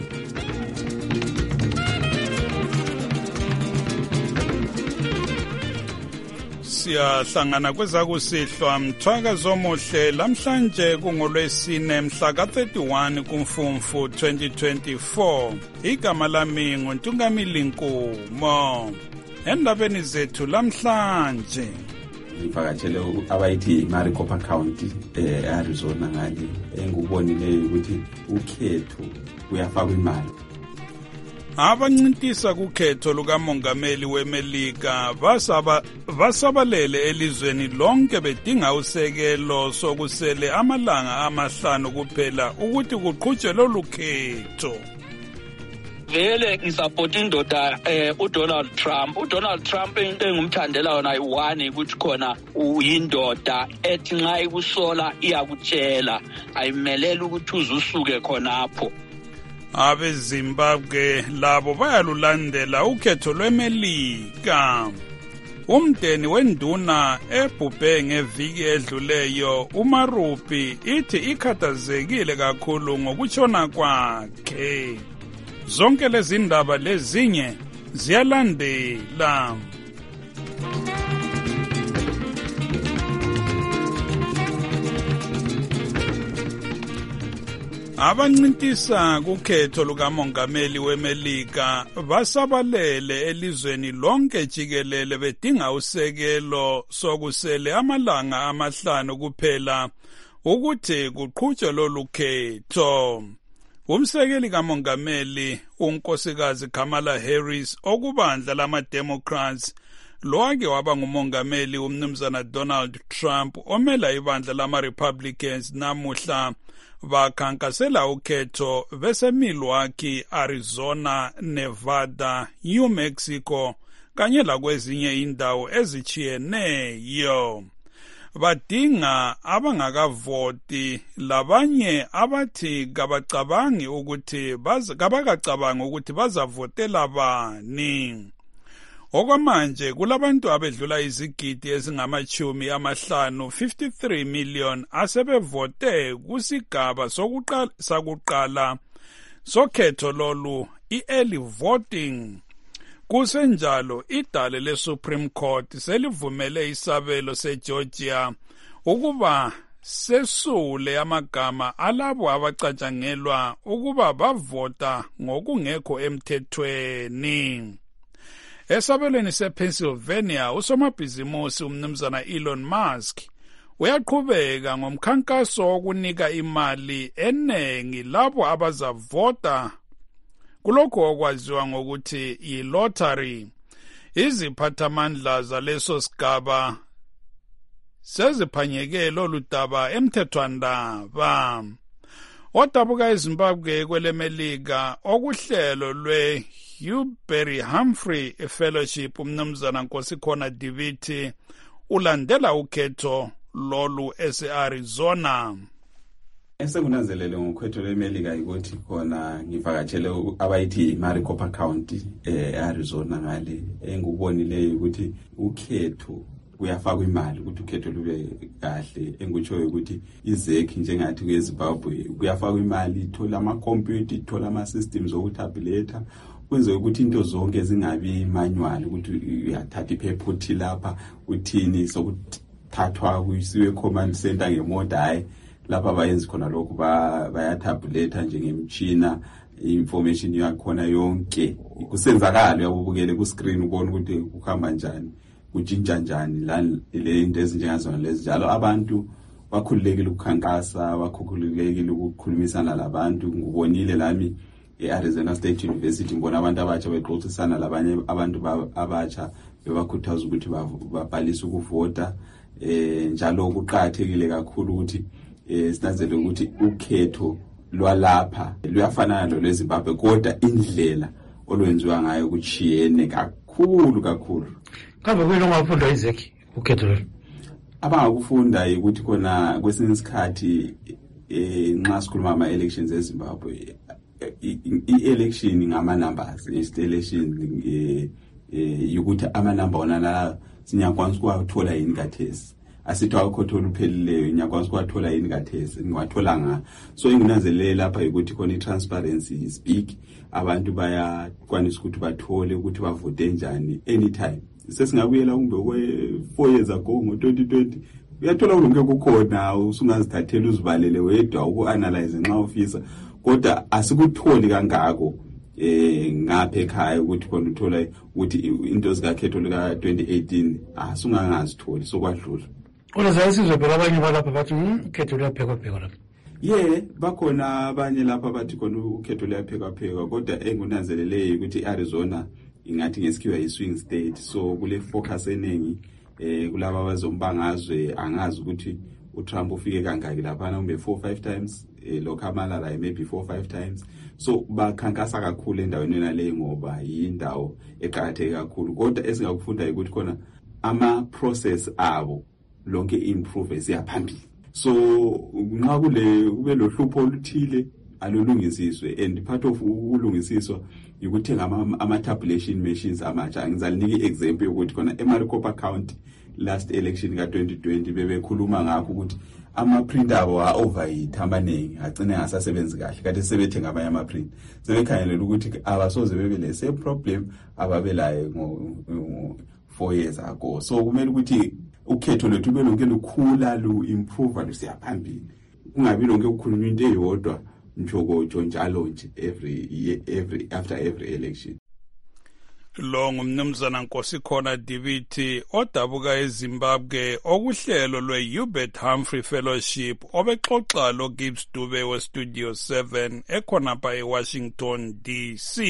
Speaker 21: Siyahlangana kwezakusihlwa mthwakazo omuhle lamhlanje kungolwesine mhla ka-31 kuMfumfu 2024. Igama lami nguNtungamili Nkumo. Endabeni zethu lamhlanje
Speaker 22: ngivakatshele abayithi Maricopa County Arizona ngale engubonileyo ukuthi ukhetho kuyafakwa imali.
Speaker 21: Abancintisa kukhetho lukamongameli weMelika basabalele elizweni lonke bedinga usekelo sokusele amalanga 5 kuphela ukuthi kuqhutshwe lolu khetho.
Speaker 23: Vele ngisapota indoda uDonald Trump. uDonald Trump engumthandela yona i1 ukuthi khona uyindoda ethi nxa ikusola iyakutshela ayimelela ukuthi uzusuke khonapho.
Speaker 21: AbeZimbabwe labo bayalulandela ukhetho lweMelika. Umndeni wenduna ebhubhe ngeviki edluleyo uMarupi ithi ikhathazekile kakhulu ngokutshona kwakhe. Zonke lezi ndaba lezinye ziyalandela. Abancintisa kukhetho lukamongameli weMelika basabalele elizweni lonke jikelele bedinga usekelo sokusele amalanga 5 kuphela ukuthi kuqhutshwe lolu khetho. Umsekeli kamongameli unkosikazi Kamala Harris okubandla lama-Democrats loake waba ngumongameli umnumzana Donald Trump omela ibandla lama-Republicans namuhla bakhankasela ukhetho beseMilwaukee, Arizona, Nevada, New Mexico kanye lakwezinye indawo ezichiyeneyo. Badinga abangakavoti labanye abathi kabacabangi ukuthi bazavotela bani. Okwamanje kulabantu abedlula izigidi ezingama-50 53 million asebevote kusigaba sakuqala sokhetho lolu i-early voting. Kusenjalo idale le-Supreme Court selivumele isabelo seGeorgia ukuba sesule amagama alabo abacatshangelwa ukuba bavota ngokungekho emthethweni. Esabelweni sePennsylvania usomabhizimusi umnumzana Elon Musk uyaqhubeka ngomkhankaso wokunika imali enengi labo abazavota kulokho okwaziwa ngokuthi yi-lottery. Iziphathamandla zaleso sigaba seziphanyeke lolu daba emthethwandaba. Odabuka eZimbabwe kweleMelika okuhlelo lwe-Hubert Humphrey Fellowship umnumzana Nkosikhona Diviti ulandela ukhetho lolu ese-Arizona.
Speaker 22: Esekunanzelele ngokhetho lweMelika ukuthi khona ngivakatshele abayithi Maricopa County Arizona ngale engubonileyo ukuthi ukhetho kuyafakwa imali ukuthi ukhetho lube kahle. Engikutshoyo ukuthi izekhi njengathi kweZimbabwe kuyafakwa imali, ithola ama-computer, ithola ama-systems okutabuleta kwenze ukuthi into zonke zingabi manual ukuthi uyathatha iphepha uthi lapha uthini sokuthathwa kuyisiwe command center ngemoda. Hayi lapha bayenzi khona lokhu bayatabuleta njengemtshina information yakhona yonke kusenzakala uyabukele ku screen ubona ukuthi kuhamba njani kujinja njani la le into ezinjengazona lezi. Njalo abantu bakhululekile ukukhankasa, bakhululekile ukukhulumisana labantu. Ngubonile lami e-Arizona State University ngibona abantu abatsha bexoxisana labanye abantu abatsha bebakhuthaza ukuthi babhalise ukuvota. Njalo kuqhakathekile kakhulu ukuthi sinanzele ukuthi ukhetho lwalapha luyafanana lolweZimbabwe kodwa indlela olwenziwa ngayo kuchiyene kakhulu.
Speaker 19: Kambe kuyini ongafunda izekhi ukhetho lolu?
Speaker 22: abangakufunda ukuthi khona kwesinye isikhathi nxa sikhuluma ama-elections eZimbabwe, i-election ngama-numbers, i-election yukuthi amanamba wona la sinyakwanisa ukuwathola yini kathesi. Asithi awukhothola uphelileyo nyakwanisa ukuwathola yini kathesi, ngiwathola nga. So ingunanzelele lapha ukuthi khona i-transparency is big. Abantu bayakwanisa ukuthi bathole ukuthi bavote njani anytime. Sesingabuyela kumbe kwe-4 years ago ngo-2020 uyathola ulonke kukhona usungazithathela uzibalele wedwa uku-analyze nxa ufisa, kodwa asikutholi kangako ngapha ekhaya ukuthi khona uthola ukuthi into zikakhetho lika-2018 asungangazitholi sokwadlula.
Speaker 1: Ulazwa sizobheka abanye balapha bathi ukhetho luyaphekwa lapha.
Speaker 22: Bakhona abanye lapha bathi khona ukhetho luyaphekwa, kodwa engunanzeleleyo ukuthi i-Arizona ingathi ngesikhiwa yi-swing state, so kule focus eningi kulaba abazombangazwe angazi ukuthi uTrump ufike kangaki laphana, kumbe 4-5 times, lo Kamala maybe 4-5 times. So bakhankasa kakhulu endaweni naleyo ngoba yindawo eqakatheke kakhulu, kodwa esingakufunda ukuthi khona ama-process abo lonke improve siyaphambili. So nxa kube lohlupho oluthile alulungisiswe, and part of ukulungisiswa yikuthenga ama-tabulation machines amatsha. Ngizalinika i-example yokuthi khona eMaricopa County last election ka-2020 bebekhuluma ngakho ukuthi ama-print abo a-overheat amaningi agcine ngasasebenzi kahle, kade sebethenga abanye ama-print, sebekhangelela ukuthi abasoze bebe le same problem ababelayo ngo-4 years ago. So kumele ukuthi ukhetho lwethu lube lonke lukhula lu-improve lusiyaphambili, kungabi lonke kukhulunywa into eyodwa njokotsho njalo nje after every election.
Speaker 21: Lo ngumnumzana Nkosikhona Dibiti odabuka eZimbabwe okuhlelo lwe-Hubert Humphrey Fellowship obexoxa lo Gibbs Dube we-Studio 7 ekhonapha eWashington DC.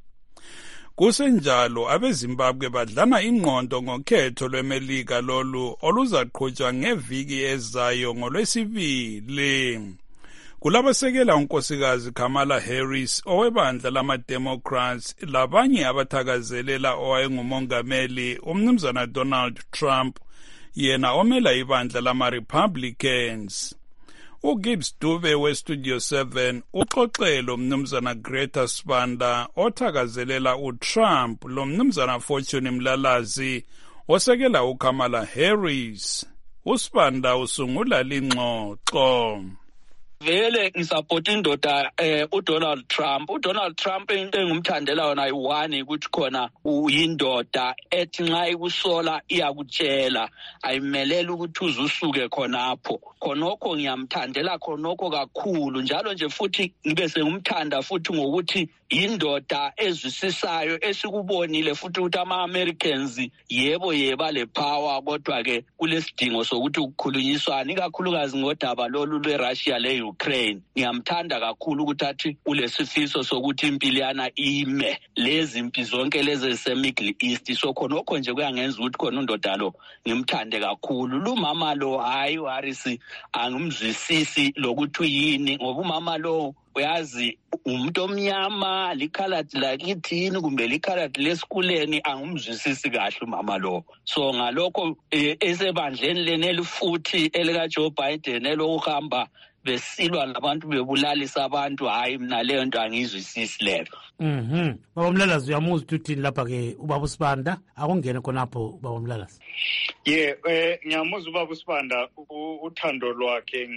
Speaker 21: Kusenjalo abeZimbabwe badlana ingqondo ngokhetho lweMelika lolu oluzaqhutshwa ngeviki ezayo ngoLwesibili. Kulabasekela unkosikazi Kamala Harris owebandla lama-Democrats labanye abathakazelela owayengumongameli umnumzana Donald Trump yena omela ibandla lama-Republicans. UGibbs Dube we-Studio 7 uxoxele umnumzana Greta Spanda othakazelela uTrump lo mnumzana Fortune Mlalazi osekela uKamala Harris. uSpanda usungula lingxoxo.
Speaker 23: Vele ngisapota indoda uDonald Trump. uDonald Trump into engumthandela yona yi-1 ukuthi khona uyindoda ethi nxa ikusola iyakutshela, ayimelela ukuthi uzusuke khonapho. Khonokho ngiyamthandela khonokho kakhulu, njalo nje futhi ngibe sengumthanda futhi ngokuthi indoda ezwisisayo esikubonile futhi ukuthi ama-Americans yebo le power, kodwa ke kulesidingo sokuthi ukukhulunyiswana ikakhulukazi ngodaba lolu lwe-Russia le-Ukraine. Ngiyamthanda kakhulu ukuthi athi kulesifiso sokuthi impilo yana ime lezi mpi zonke lezi zise-Middle East. So khonokho nje kuyangenza ukuthi khona undoda lo ngimthande kakhulu. Lumama lo hayi uHarris angimzwisisi lokuthi uyini, ngoba umama lo uyazi umuntu omnyama likhaladi lakithini kumbe likhaladi lesikuleni, angumzwisisi kahle umama lo. So ngalokho esebandleni leneli futhi elikaJoe Biden elokuhamba besilwa labantu bebulalisa abantu, hayi mina leyo nto angizwisisi leyo.
Speaker 1: Baba Mlalazi uyamuzwa uthini lapha ke ubaba uSibanda akungene khonapho baba Mlalazi?
Speaker 4: Ngiyamuzwa ubaba uSibanda uthando lwakhe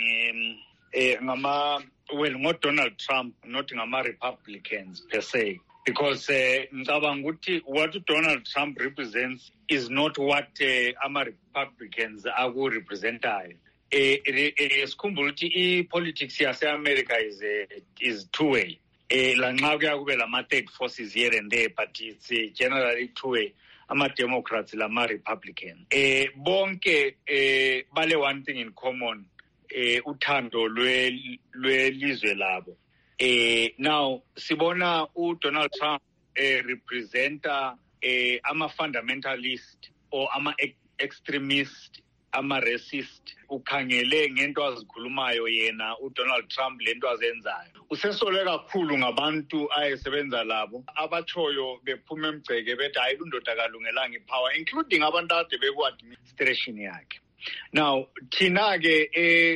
Speaker 4: ngo-Donald Trump, not ngama-Republicans per se, because ngicabanga ukuthi what Donald Trump represents is not what ama-Republicans aku-representayo. Sikhumbula ukuthi i-politics yase-America is two-way. Lanxa kuya kube lama-third forces here and there, but it's generally two-way, ama-Democrats lama-Republicans. Bonke bale one thing in common, uthando lwelizwe labo. Now sibona uDonald Trump representa ama-fundamentalist or ama-extremist, ama-racist. Ukhangele ngento azikhulumayo yena uDonald Trump lento azenzayo. Usesole kakhulu ngabantu ayesebenza labo abatshoyo bephuma emgceke bethi hayi lundoda kalungelanga ipower, including abantu ade beku-administration yakhe. Now thina ke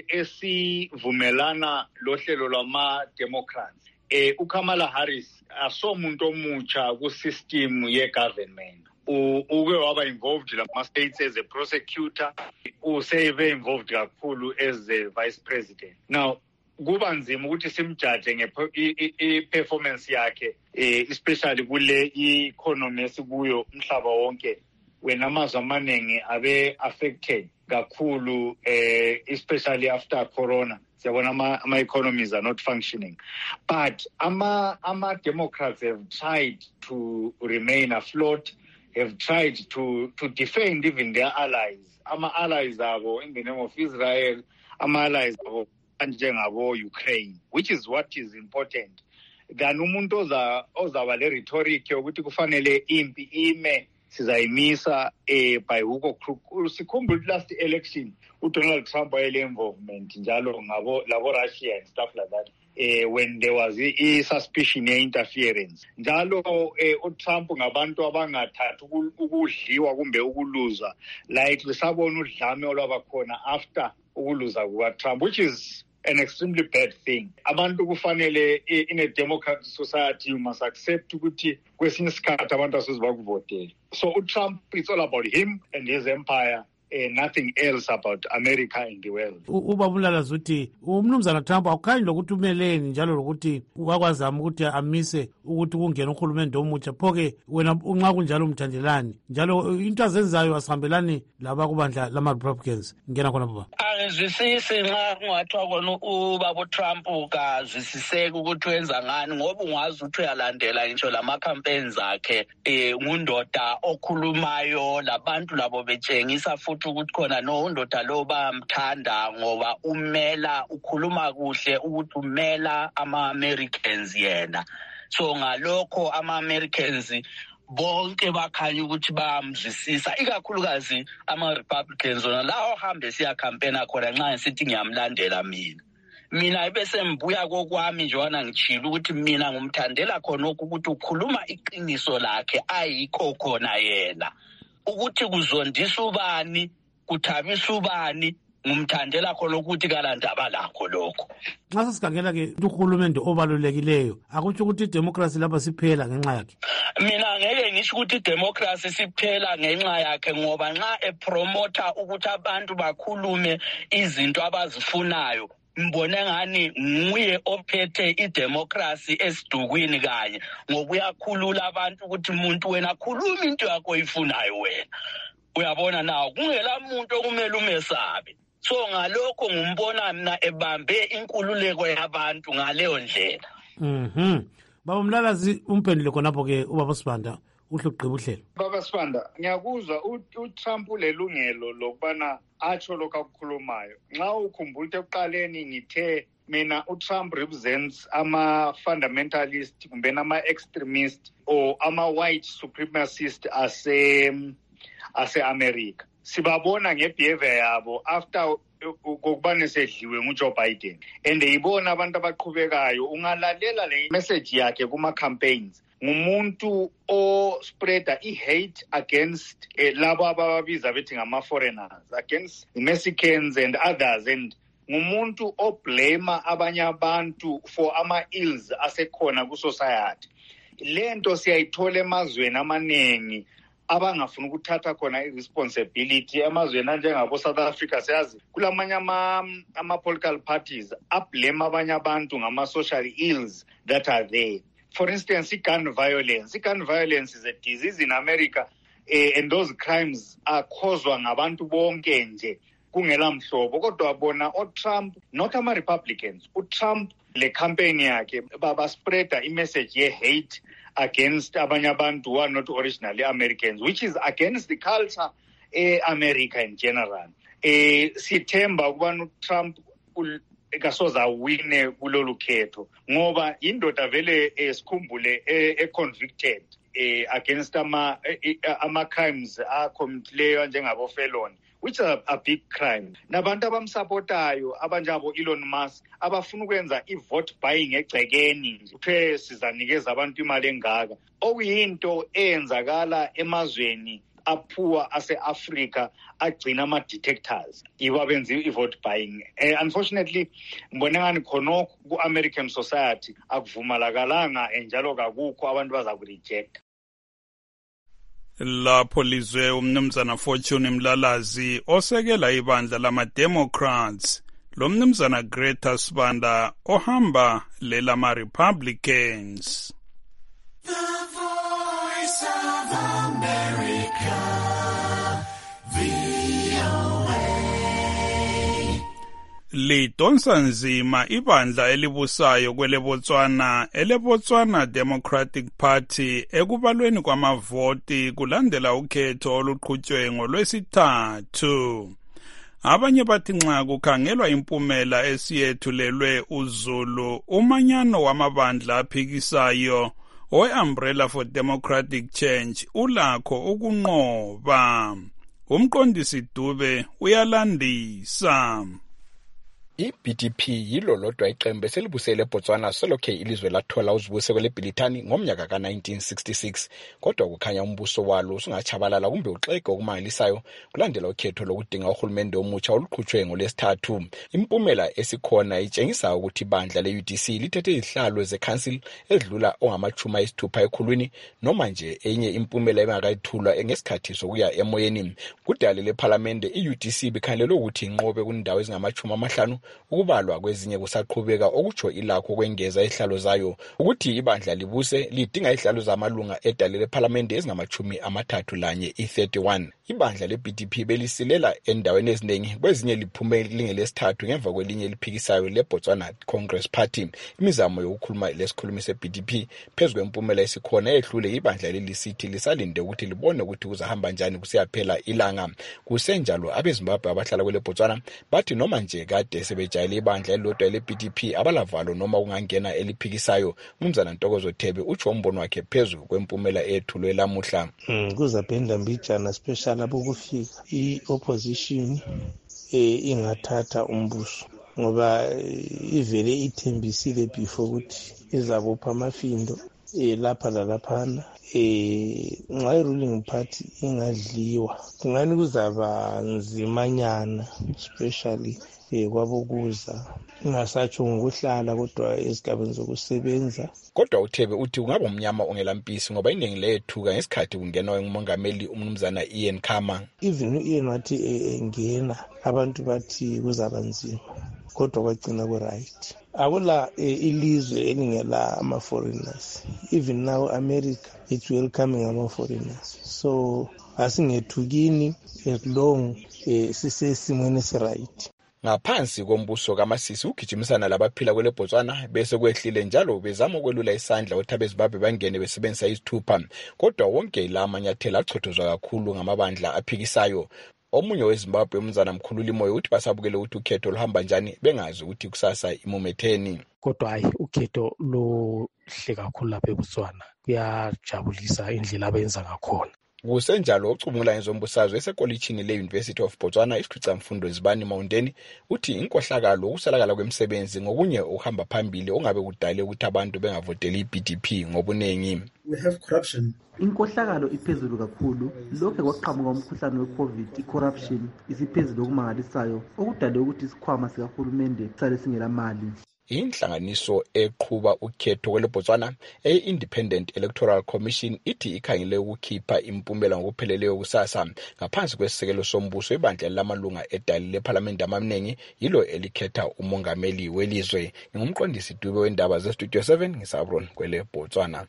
Speaker 4: esivumelana lohlelo lwama-Democrats uKamala Harris asomuntu omutsha ku-system ye-government. Uke waba involved lama-states as a prosecutor, useve involved kakhulu as a vice president. Now kuba nzima ukuthi simjaje nge-performance yakhe, especially kule i-economy esikuyo umhlaba wonke, when amazwe amaningi abe affected kakhulu, especially after corona. Siyabona ama-economies are not functioning. But ama-Democrats have tried to remain afloat, have tried to defend even their allies. Ama-allies abo in the name of Israel, ama-allies abo njengabo Ukraine, which is what is important. Than umuntu ozaba le rhetoric yokuthi kufanele impi ime sizayimisa by hook or crook. Sikhumbula last election uDonald Trump wayele involvement njalo ngabo labo Russia and stuff like that, when there was suspicion ye-interference. Njalo uTrump ngabantu abangathatha ukudliwa kumbe ukuluza, like lisabona udlame olwabakhona after ukuluza kukaTrump, which is an extremely bad thing. Abantu kufanele in a democratic society you must accept ukuthi kwesinye isikhathi abantu asizibakuvotela. So uTrump, it's all about him and his empire, nothing else about America and the world.
Speaker 1: Ubabulala zuthi umnumzana Trump akukhanyi lokuthi umeleni njalo lokuthi ukwazama ukuthi amise ukuthi kungena uhulumende omutsha. Phoke wena unxa kunjalo umthandelani njalo into azenzayo asihambelani laba kubandla lama-Republicans ngena khona baba.
Speaker 23: Angizwisisi nxa kungathiwa kona ubaba Trump kazwisiseki ukuthi wenza ngani, ngoba ungazi ukuthi uyalandela ngisho lama-campaigns akhe, ngundoda okhulumayo, labantu labo betshengisa futhi ukuthi khona no undoda lo bamthanda ngoba umela, ukhuluma kuhle ukuthi umela ama-Americans yena. So ngalokho ama-Americans bonke bakhanya ukuthi bayamzwisisa, ikakhulukazi ama-Republicans ona lawo hambe siya campaign khona nxa ngisithi ngiyamlandela mina bese ngibuya kokwami njona ngitshila ukuthi mina ngumthandela khona ukuthi ukhuluma iqiniso lakhe ayikho khona yena, ukuthi kuzondisa ubani kuthabisa ubani ngumthandela khona ukuthi kalandaba lakho lokho.
Speaker 1: Nxa sikhangela ke uhulumende obalulekileyo akutsho ukuthi idemocracy lapha siphela ngenxa yakhe.
Speaker 23: Mina ngeke ngisho ukuthi idemocracy siphela ngenxa yakhe, ngoba nxa epromota ukuthi abantu bakhulume izinto abazifunayo, mbone ngani nguye ophethe idemocracy esidukwini kanye, ngoba uyakhulula abantu ukuthi umuntu wena khuluma into yakho oyifunayo wena. Uyabona nawo kungela muntu okumele umesabe. So ngalokho ngumbona mina ebambe inkululeko yabantu ngaleyo ndlela.
Speaker 1: Baba Mlalazi umphendule khonapho ke ubaba Sibanda uhle ugqiba uhlelo.
Speaker 4: Baba Sibanda, ngiyakuzwa uTrump ulelungelo lokubana atsho lokho akukhulumayo. Nxa ukhumbula ukuthi ekuqaleni ngithe mina uTrump represents ama-fundamentalist kumbe ama-extremist or ama-white supremacist ase-America. Sibabona ngebehavior yabo after kokubane sedliwe nguJoe Biden, and yibona abantu abaqhubekayo. Ungalalela le message yakhe kuma-campaigns, ngumuntu o-spreader i-hate against labo abababiza bethi ngama-foreigners, against the Mexicans and others, and ngumuntu oblame abanye abantu for ama-ills asekhona ku-society. Lento siyayithola emazweni amaningi abangafuna ukuthatha khona i-responsibility. Emazweni anjengabo South Africa siyazi kulamanye ama-political parties ablame abanye abantu ngama-social ills that are there. For instance, gun violence. Gun violence is a disease in America, and those crimes are caused ngabantu bonke nje kungela mhlobo. Kodwa bona uTrump, not ama-Republicans, uTrump le campaign yakhe baba spreader i-message ye-hate against abanye abantu who are not originally Americans, which is against the culture America in general. Sithemba ukubana uTrump kasoza wine kulolu khetho ngoba indoda vele sikhumbule convicted against ama crimes commitleyo njengabo felon, which are a big crime. Nabantu abamsapotayo abanjabo Elon Musk abafuna ukwenza i-vote buying egcekeni nje uthe sizanikeza abantu imali engaka, okuyinto eyenzakala emazweni aphuwa ase-Africa agcina ama-detectors yibo abenza i-vote buying. Unfortunately ngibone ngani khonokho ku-American society akuvumalakalanga njalo kakukho abantu baza kurejecta.
Speaker 21: Lapho lizwe umnumzana Fortune Mlalazi osekela ibandla lama-Democrats lo mnumzana Greta Sibanda ohamba lelama-Republicans.
Speaker 5: The Voice of America, VOA.
Speaker 21: Lidonsa nzima ibandla elibusayo kweleBotswana eleBotswana Democratic Party ekubalweni kwamavoti kulandela ukhetho oluqhutshwe ngolwesithathu. Abanye bathi nxa kukhangelwa impumela esiyethulelwe uZulu, umanyano wamabandla aphikisayo we-Umbrella for Democratic Change ulakho ukunqoba. Umqondisi Dube uyalandisa.
Speaker 6: I-BDP yilo lodwa iqembu eselibusele eBotswana selokhe ilizwe lathola uzibuse kweleBhilithani ngomnyaka ka-1966, kodwa kukhanya umbuso walo usungachabalala kumbe uxege okumangalisayo kulandela ukhetho lokudinga uhulumende omutsha oluqhutshwe ngolwesithathu. Impumela esikhona itshengisa ukuthi ibandla le-UDC lithethe izihlalo ze-council edlula ongama-60 ekhulwini, noma nje enye impumela ebengakayithulwa ngesikhathi sokuya emoyeni. Kudala lephalamende i-UDC bikhangelelwe ukuthi inqobe kundawo ezingama-50 ukubalwa kwezinye kusaqhubeka okutsho ilakho kwengeza ihlalo zayo. Ukuthi ibandla libuse lidinga ihlalo zamalunga edale lephalamende ezingama-31 i-31. Ibandla le-BDP belisilela endaweni eziningi, kwezinye liphume lingelesithathu ngemva kwelinye eliphikisayo le-Botswana Congress Party. Imizamo yokukhuluma lesikhulumi se-BDP phezu kwempumela esikhona ehlule ibandla lelisithi lisalinde ukuthi libone ukuthi kuzahamba njani kusiyaphela ilanga. Kusenjalo abeZimbabwe abahlala kwele-Botswana bathi noma nje kade sebejayele ibandla elilodwa le-BDP abalavalo noma kungangena eliphikisayo. Umnumzana Ntokozo Thebe utsho umbono wakhe phezu kwempumela ethulwe lamuhla.
Speaker 7: Kuzaphinda mbijana special abokufika i-opposition ingathatha umbuso ngoba ivele ithembisile before ukuthi izabopha amafindo lapha lalaphana. Nxa i-ruling party ingadliwa kungani kuzaba nzimanyana especially kwabokuza ingasatsho ngokuhlala kodwa ezigabeni zokusebenza.
Speaker 6: Kodwa uThebe uthi kungaba umnyama ongelampisi ngoba iningi lethuka ngesikhathi kungenwa ngumongameli umnumzana Ian Khama.
Speaker 7: Even Ian wathi engena abantu bathi kuzaba nzima kodwa kwagcina ku-right. Akula ilizwe elingela ama-foreigners. Even now America it's welcoming ama-foreigners. So asingethukini as long sisesimweni esi-right.
Speaker 6: Ngaphansi kombuso kaMasisi ugijimisana labaphila kweleBotswana bese kwehlile njalo bezama ukwelula isandla ukuthi abeZimbabwe bangene besebenzisa izithupha, kodwa wonke la manyathelo achothozwa kakhulu ngamabandla aphikisayo. Omunye weZimbabwe umnumzana Mkhululi Moyo uthi basabukele ukuthi ukhetho luhamba njani bengazi ukuthi kusasa imumetheni.
Speaker 24: Kodwa hayi ukhetho lohle kakhulu lapha eBotswana, kuyajabulisa indlela abenza ngakhona.
Speaker 6: Kusenjalo ucubungula ngezombusazwe esekolitshini le-University of Botswana isichicamfundo Zibani Mountain uthi inkohlakalo ukusalakala kwemisebenzi ngokunye ukuhamba phambili ongabe kudale ukuthi abantu bengavoteli i-BDP ngobunengi.
Speaker 25: We have corruption.
Speaker 26: Inkohlakalo iphezulu kakhulu, lokho kwaqhamuka umkhuhlane we-COVID, i-corruption isiphezulu okumangalisayo okudale ukuthi isikhwama sikahulumende sale singela mali.
Speaker 6: Inhlanganiso eqhuba ukhetho kweleBotswana e-Independent Electoral Commission ithi ikhangele ukukhipha impumela ngokupheleleyo kusasa ngaphansi kwesisekelo sombuso. Ibandla lamalunga edali lephalamende amaningi yilo elikhetha umongameli welizwe. Ngumqondisi Dube wendaba ze-Studio 7 ngisabron kweleBotswana.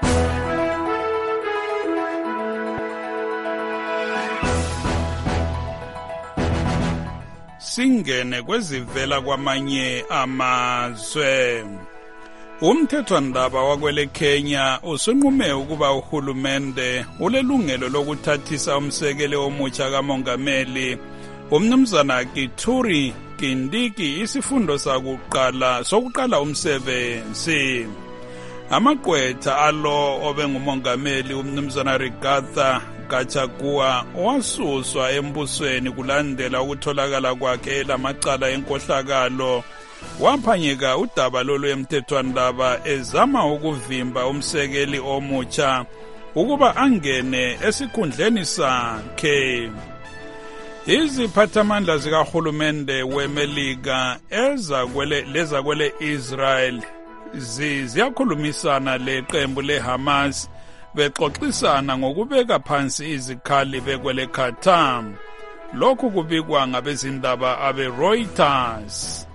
Speaker 21: Singene kwezivela kwamanye amazwe. Umthethwandaba wakwele Kenya usunqume ukuba uhulumende ulelungelo lokuthathisa umsekele omutsha kamongameli umnumzana Kithure Kindiki isifundo sokuqala umsebenzi. Amaqwetha alo obengumongameli umnumzana Rigathi Gachagua wasuswa embusweni kulandela ukutholakala kwakhe lamacala enkohlakalo. Waphanyeka udaba lolu emthethwandaba ezama ukuvimba umsekeli omutsha ukuba angene esikhundleni sakhe. Iziphathamandla zikahulumende weMelika leza kwele Israel ziyakhulumisana leqembu leHamas bexoxisana ngokubeka phansi izikhali bekwele Qatar. Lokhu kubikwa ngabezindaba abe-Reuters.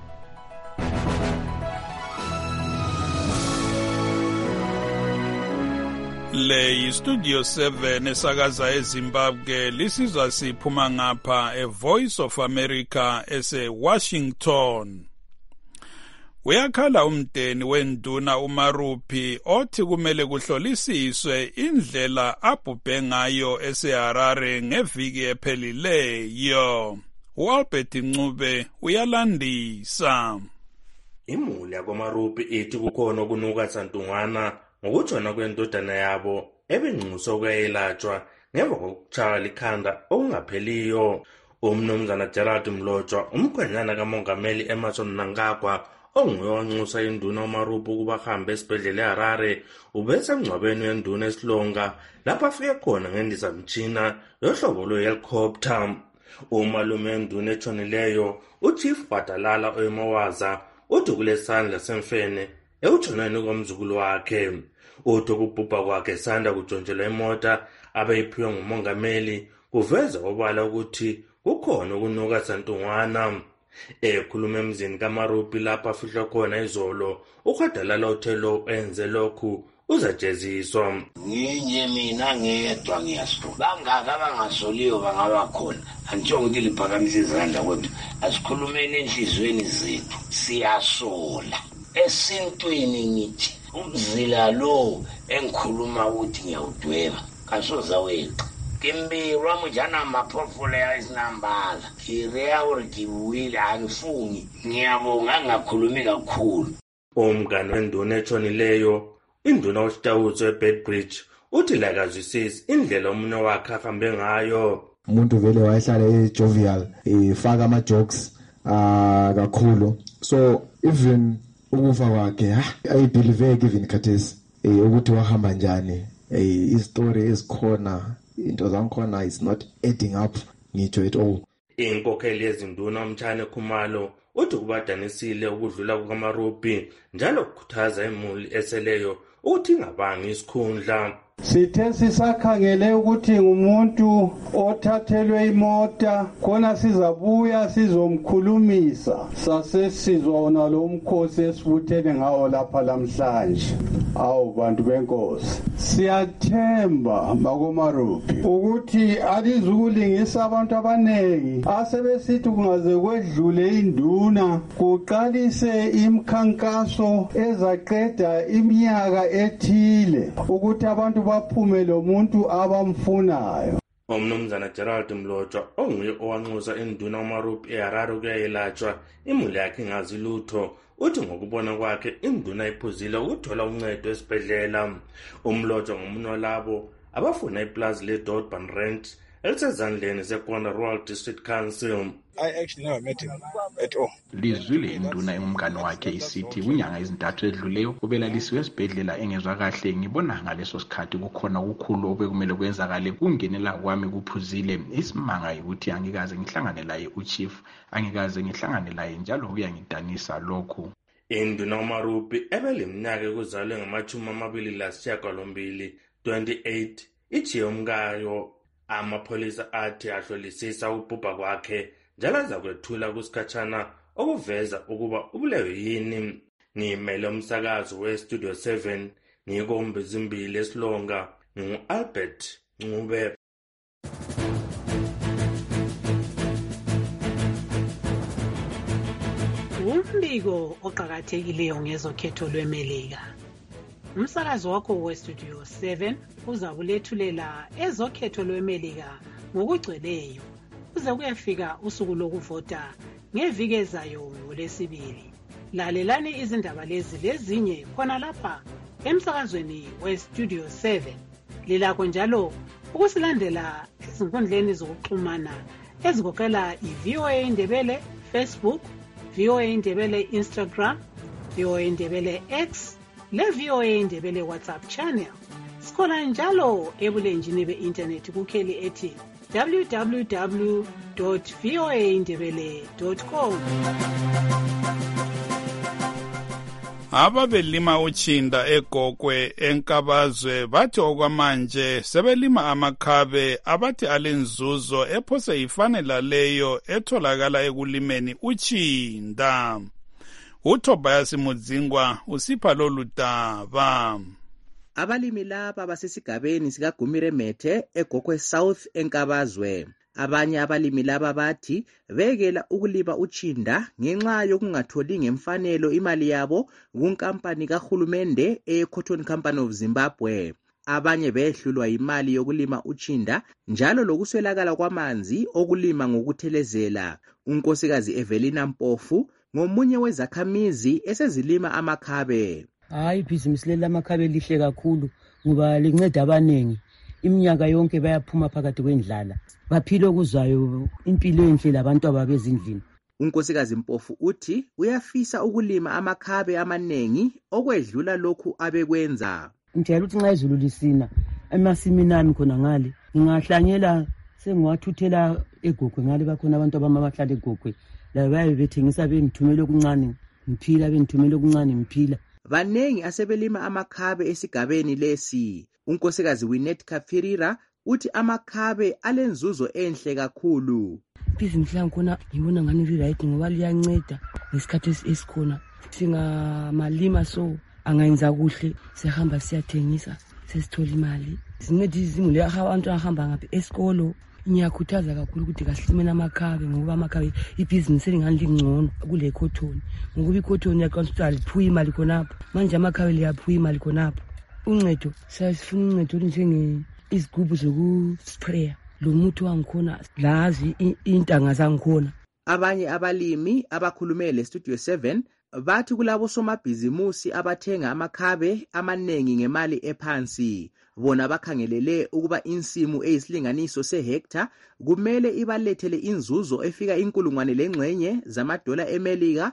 Speaker 21: Le yiStudio 7 esakaza eZimbabwe, lisizwa siphuma ngapha eVoice of America ese-Washington. Uyakhala umdeni wenduna uMarupi othi kumele kuhlolisiswe indlela abhubhe ngayo eseHarare ngeviki ephelileyo. uAlbert Ncube uyalandisa.
Speaker 9: Imuli yakoMarupi ithi kukhona okunuka santungwana ngokutshona kwendodana yabo ebengcuso ukuyelatshwa ngemva kokutshaya likhanda okungapheliyo. Umnumzana Gerald Mlotshwa, umkhwenyana kamongameli Emmerson Mnangagwa, onguye wanxusa induna uMarupi ukuba ahambe esibhedlela eHarare, ubesemngcwabeni wenduna eSilonga lapho afike khona ngendizamtshina yohlobo lwe-helicopter. Umalume wenduna etshonileyo, uChief Badalala Oyemawaza, uthi kulesandla semfene ekutshoneni komzukulu wakhe. Uthi ukubhubha kwakhe sanda kutshontshelwa imota abeyiphiwe ngumongameli kuveza obala ukuthi kukhona ukunuka santungwana. Ekhuluma emzini kaMarupi lapha afihlwa khona izolo, uKhadalala uthe lo enze lokhu uzajeziswa.
Speaker 11: Nginje mina ngedwa ngiyasho bangaka abangasoliyo bangaba khona antshongo ukuthi liphakamisa izandla kwethu asikhulumeni enhlizweni zethu siyasola esintweni. Ngithi umzila lo engikhuluma ukuthi ngiyawudweba kasoza weqa kimbirwa mujana maphofula ya isinambala kirea uri kibuwile angifungi ngiyabonga ngakhulumi kakhulu.
Speaker 9: Umngane wenduna etshonileyo, induna uSitawutso eBedbridge, uthi lakazwisisi indlela umunwe wakhe ahambe ngayo.
Speaker 12: Umuntu vele wayehlala ejovial efaka ama-jokes kakhulu, so even ukufa kwakhe ayibhiliveke even khathesi ukuthi wahamba njani. Istory ezikhona, into zangikhona is not adding up ngitsho at all.
Speaker 9: Inkokheli yezinduna uMtshane Khumalo uthi kubadanisile ukudlula kukaMarupi, njalo kukhuthaza imuli eseleyo ukuthi ingabangi isikhundla.
Speaker 13: Sithe sisakhangele ukuthi ngumuntu othathelwe imota khona sizabuya sizomkhulumisa sasesizwa wona lo mkhosi esibuthene ngawo lapha namhlanje. Awu bantu benkosi, siyathemba makoMarupi ukuthi alizukulingisa abantu abanengi asebesithi kungaze kwedlule induna kuqalise imkhankaso ezaqeda iminyaka ethile ukuthi abantu baphume lo muntu abamfunayo.
Speaker 9: Umnumzana Gerald Mlotshwa, onguye owanxusa induna uMarupi eHarare ukuyelatshwa, imuli yakhe ingazi lutho, uthi ngokubona kwakhe induna iphuzile ukuthola uncedo esibhedlela. Umlotshwa ngomunye walabo abafuna iplazi leDorban Ranch elisezandleni zeKona Rural District Council.
Speaker 14: I actually never met him at all.
Speaker 6: Lizwile induna engumngane wakhe isithi kunyanga ezintathu edluleyo ubelalisiwe esibhedlela engezwa kahle. Ngibona ngaleso sikhathi kukhona ukukhulu obekumele kwenzakale kungenela kwami kuphuzile. Isimanga ukuthi angikaze ngihlangane laye uChief, angikaze ngihlangane laye njalo uyangidanisa lokhu.
Speaker 9: Induna uMarupi ebeleminyaka ekuzalwe ngama-28 28 ijiye umkayo. Amapholisa athi ahlolisisa ukubhubha kwakhe njalo azakwethula kusikhatshana okuveza ukuba ubulewe yini. Ngimele umsakazo weStudio 7 ngikombe zimbili eSilonga, ngu-Albert Ncube.
Speaker 25: Umbiko oqhakathekileyo ngezokhetho lweMelika. Umsakazo wakho weStudio 7 uzakulethulela ezokhetho lweMelika ngokugcweleyo kuze kuyafika usuku lokuvota ngeviki ezayo ngoLwesibili. Lalelani izindaba lezi lezinye khona lapha emsakazweni weStudio 7. Lilakho njalo ukusilandela ezinkundleni zokuxhumana ezigoqela iVOA Indebele Facebook, VOA Indebele Instagram, VOA Indebele X, le VOA Indebele WhatsApp channel. sikhona njalo ebulenjini be-intanethi kukheli ethi www.voaindebele.com.
Speaker 21: Ababelima utshinda eGokwe enkabazwe bathi okwamanje sebelima amakhabe abathi alenzuzo ephose ifanela leyo etholakala ekulimeni utshinda. uTobias Mudzingwa usipha lolu daba.
Speaker 8: Abalimi laba basesigabeni sikaGumiremethe eGokwe South enkabazwe. Abanye abalimi laba bathi bekela ukulima utshinda ngenxa yokungatholi ngemfanelo imali yabo kunkampani kahulumende eCotton Company of Zimbabwe. Abanye behlulwa imali yokulima utshinda njalo lokuswelakala kwamanzi okulima ngokuthelezela. Unkosikazi Evelina Mpofu ngomunye wezakhamizi esezilima amakhabe.
Speaker 10: Hayi, ibhizinisi lamakhabe lihle kakhulu ngoba linceda abaningi. Iminyaka yonke bayaphuma phakathi kwendlala. Baphila okuzayo impilo enhle labantu ababezindlini.
Speaker 8: Unkosikazi Mpofu uthi uyafisa ukulima amakhabe amanengi okwedlula lokhu abekwenza.
Speaker 10: Ngijayele ukuthi nxa izulu lisina emasimini ami khona ngale ngingahlanyela sengiwathuthela eGokwe ngale bakhona abantu abahlala eGokwe la baye bethengisa bengithumela okuncane ngiphila bengithumela okuncane ngiphila.
Speaker 8: Banengi asebelima amakhabe esigabeni lesi. Unkosikazi Winet Kafirira uthi amakhabe alenzuzo enhle kakhulu.
Speaker 10: Ibhizinisi langikhona ngibona ngani li-right ngoba liyanceda ngesikhathi esikhona. Singamalima so angayenza kuhle sihamba siyathengisa sesithola imali. Sinceda izingule abantu ahamba ngaphi esikolo. Ngiyakhuthaza kakhulu ukuthi kasimene amakhabe ngoba amakhabe ibhizinisi elingani lingcono kule cotton. Ngoba i-cotton yaqonsta liphuya imali khonapho. Manje amakhabe liyaphuya imali khonapho. Uncedo sifuna uncedo njenge izigubhu zokusprayer lo muthi wangikhona lazi intanga zangikhona.
Speaker 8: Abanye abalimi abakhulumele Studio 7 bathi kulabo somabhizimusi abathenga amakhabe amanengi ngemali ephansi. Bona bakhangelele ukuba insimu eyisilinganiso sehectare kumele ibalethele inzuzo efika $1,000 zamadola eMelika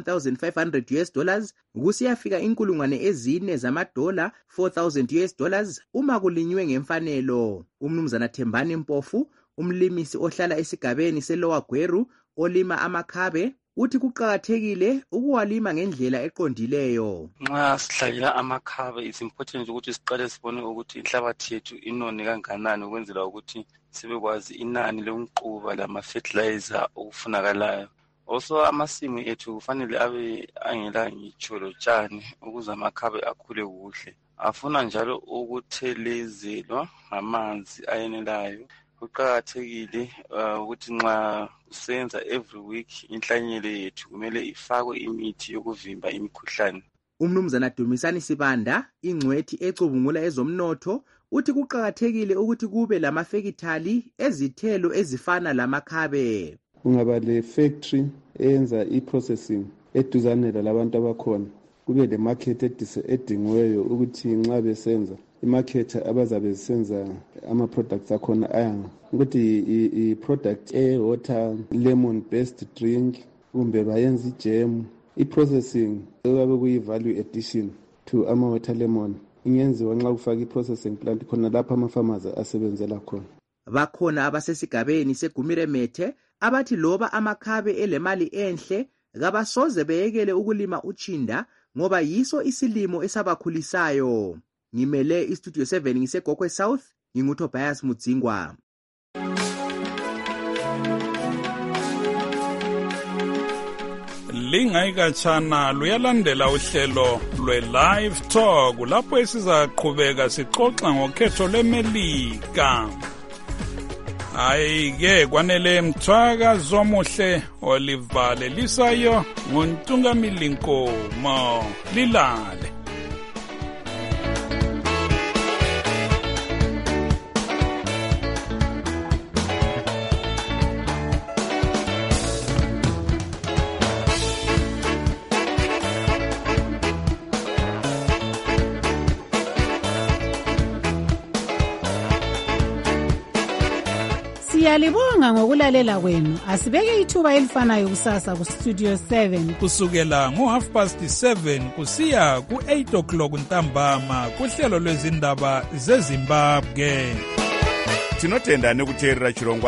Speaker 8: $1,500 kusiyafika $4,000 zamadola $4,000 uma kulinywe ngemfanelo. Umnumzana Thembani Mpofu umlimisi ohlala esigabeni seLower Gweru olima amakhabe uthi kuqakathekile ukuwalima ngendlela eqondileyo.
Speaker 15: Nxa sihlanyela amakhabe it's important ukuthi siqale sibone ukuthi inhlabathi yethu inone kanganani ukwenzela ukuthi sibekwazi inani lomquba lama-fertilizer okufunakalayo. Also amasimu ethu kufanele abe angela ngitsho lotshani ukuze amakhabe akhule kuhle. Afuna njalo ukuthelezelwa ngamanzi ayenelayo. Kuqakathekile ukuthi nxa senza every week inhlanyelo yethu kumele ifakwe imithi yokuvimba imikhuhlane.
Speaker 8: Umnumzana Dumisani Sibanda ingcwethi ecubungula ezomnotho uthi kuqakathekile ukuthi kube lamafekithali ezithelo ezifana lamakhabe.
Speaker 16: Kungaba le factory eyenza i-processing eduzane labantu abakhona. Kube le market edingiweyo ukuthi nxa besenza i-market abazabe senza ama-products akhona ayanga. Ukuthi i-product water lemon based drink kumbe bayenza i-jam. I-processing ekuyabe kuyi-value addition to ama-water lemon ingenziwa nxa kufaka i-processing plant khona lapha ama-farmers asebenzela khona.
Speaker 8: Bakhona abasesigabeni segumiremethe abathi loba amakhabe elemali enhle kabasoze beyekele ukulima utshinda ngoba yiso isilimo esabakhulisayo. Ngimele iStudio 7 ngiseGokwe South nginguTobias Mudzingwa.
Speaker 21: Lingayikatshana luyalandela uhlelo lwe-Live Talk lapho esizaqhubeka sixoxa ngokhetho lweMelika. Hayi-ke kwanele Mthwaka Zomuhle Olivale lisayo nguNtungamili Nkomo lilale.
Speaker 2: Siyalibonga ngokulalela kwenu. Asibeke ithuba elifanayo kusasa ku Studio 7
Speaker 21: kusukela ngo7:30 kusiya ku8:00 ntambama kuhlelo lwezindaba zeZimbabwe.
Speaker 3: Tinotenda nekuteerera chirongwa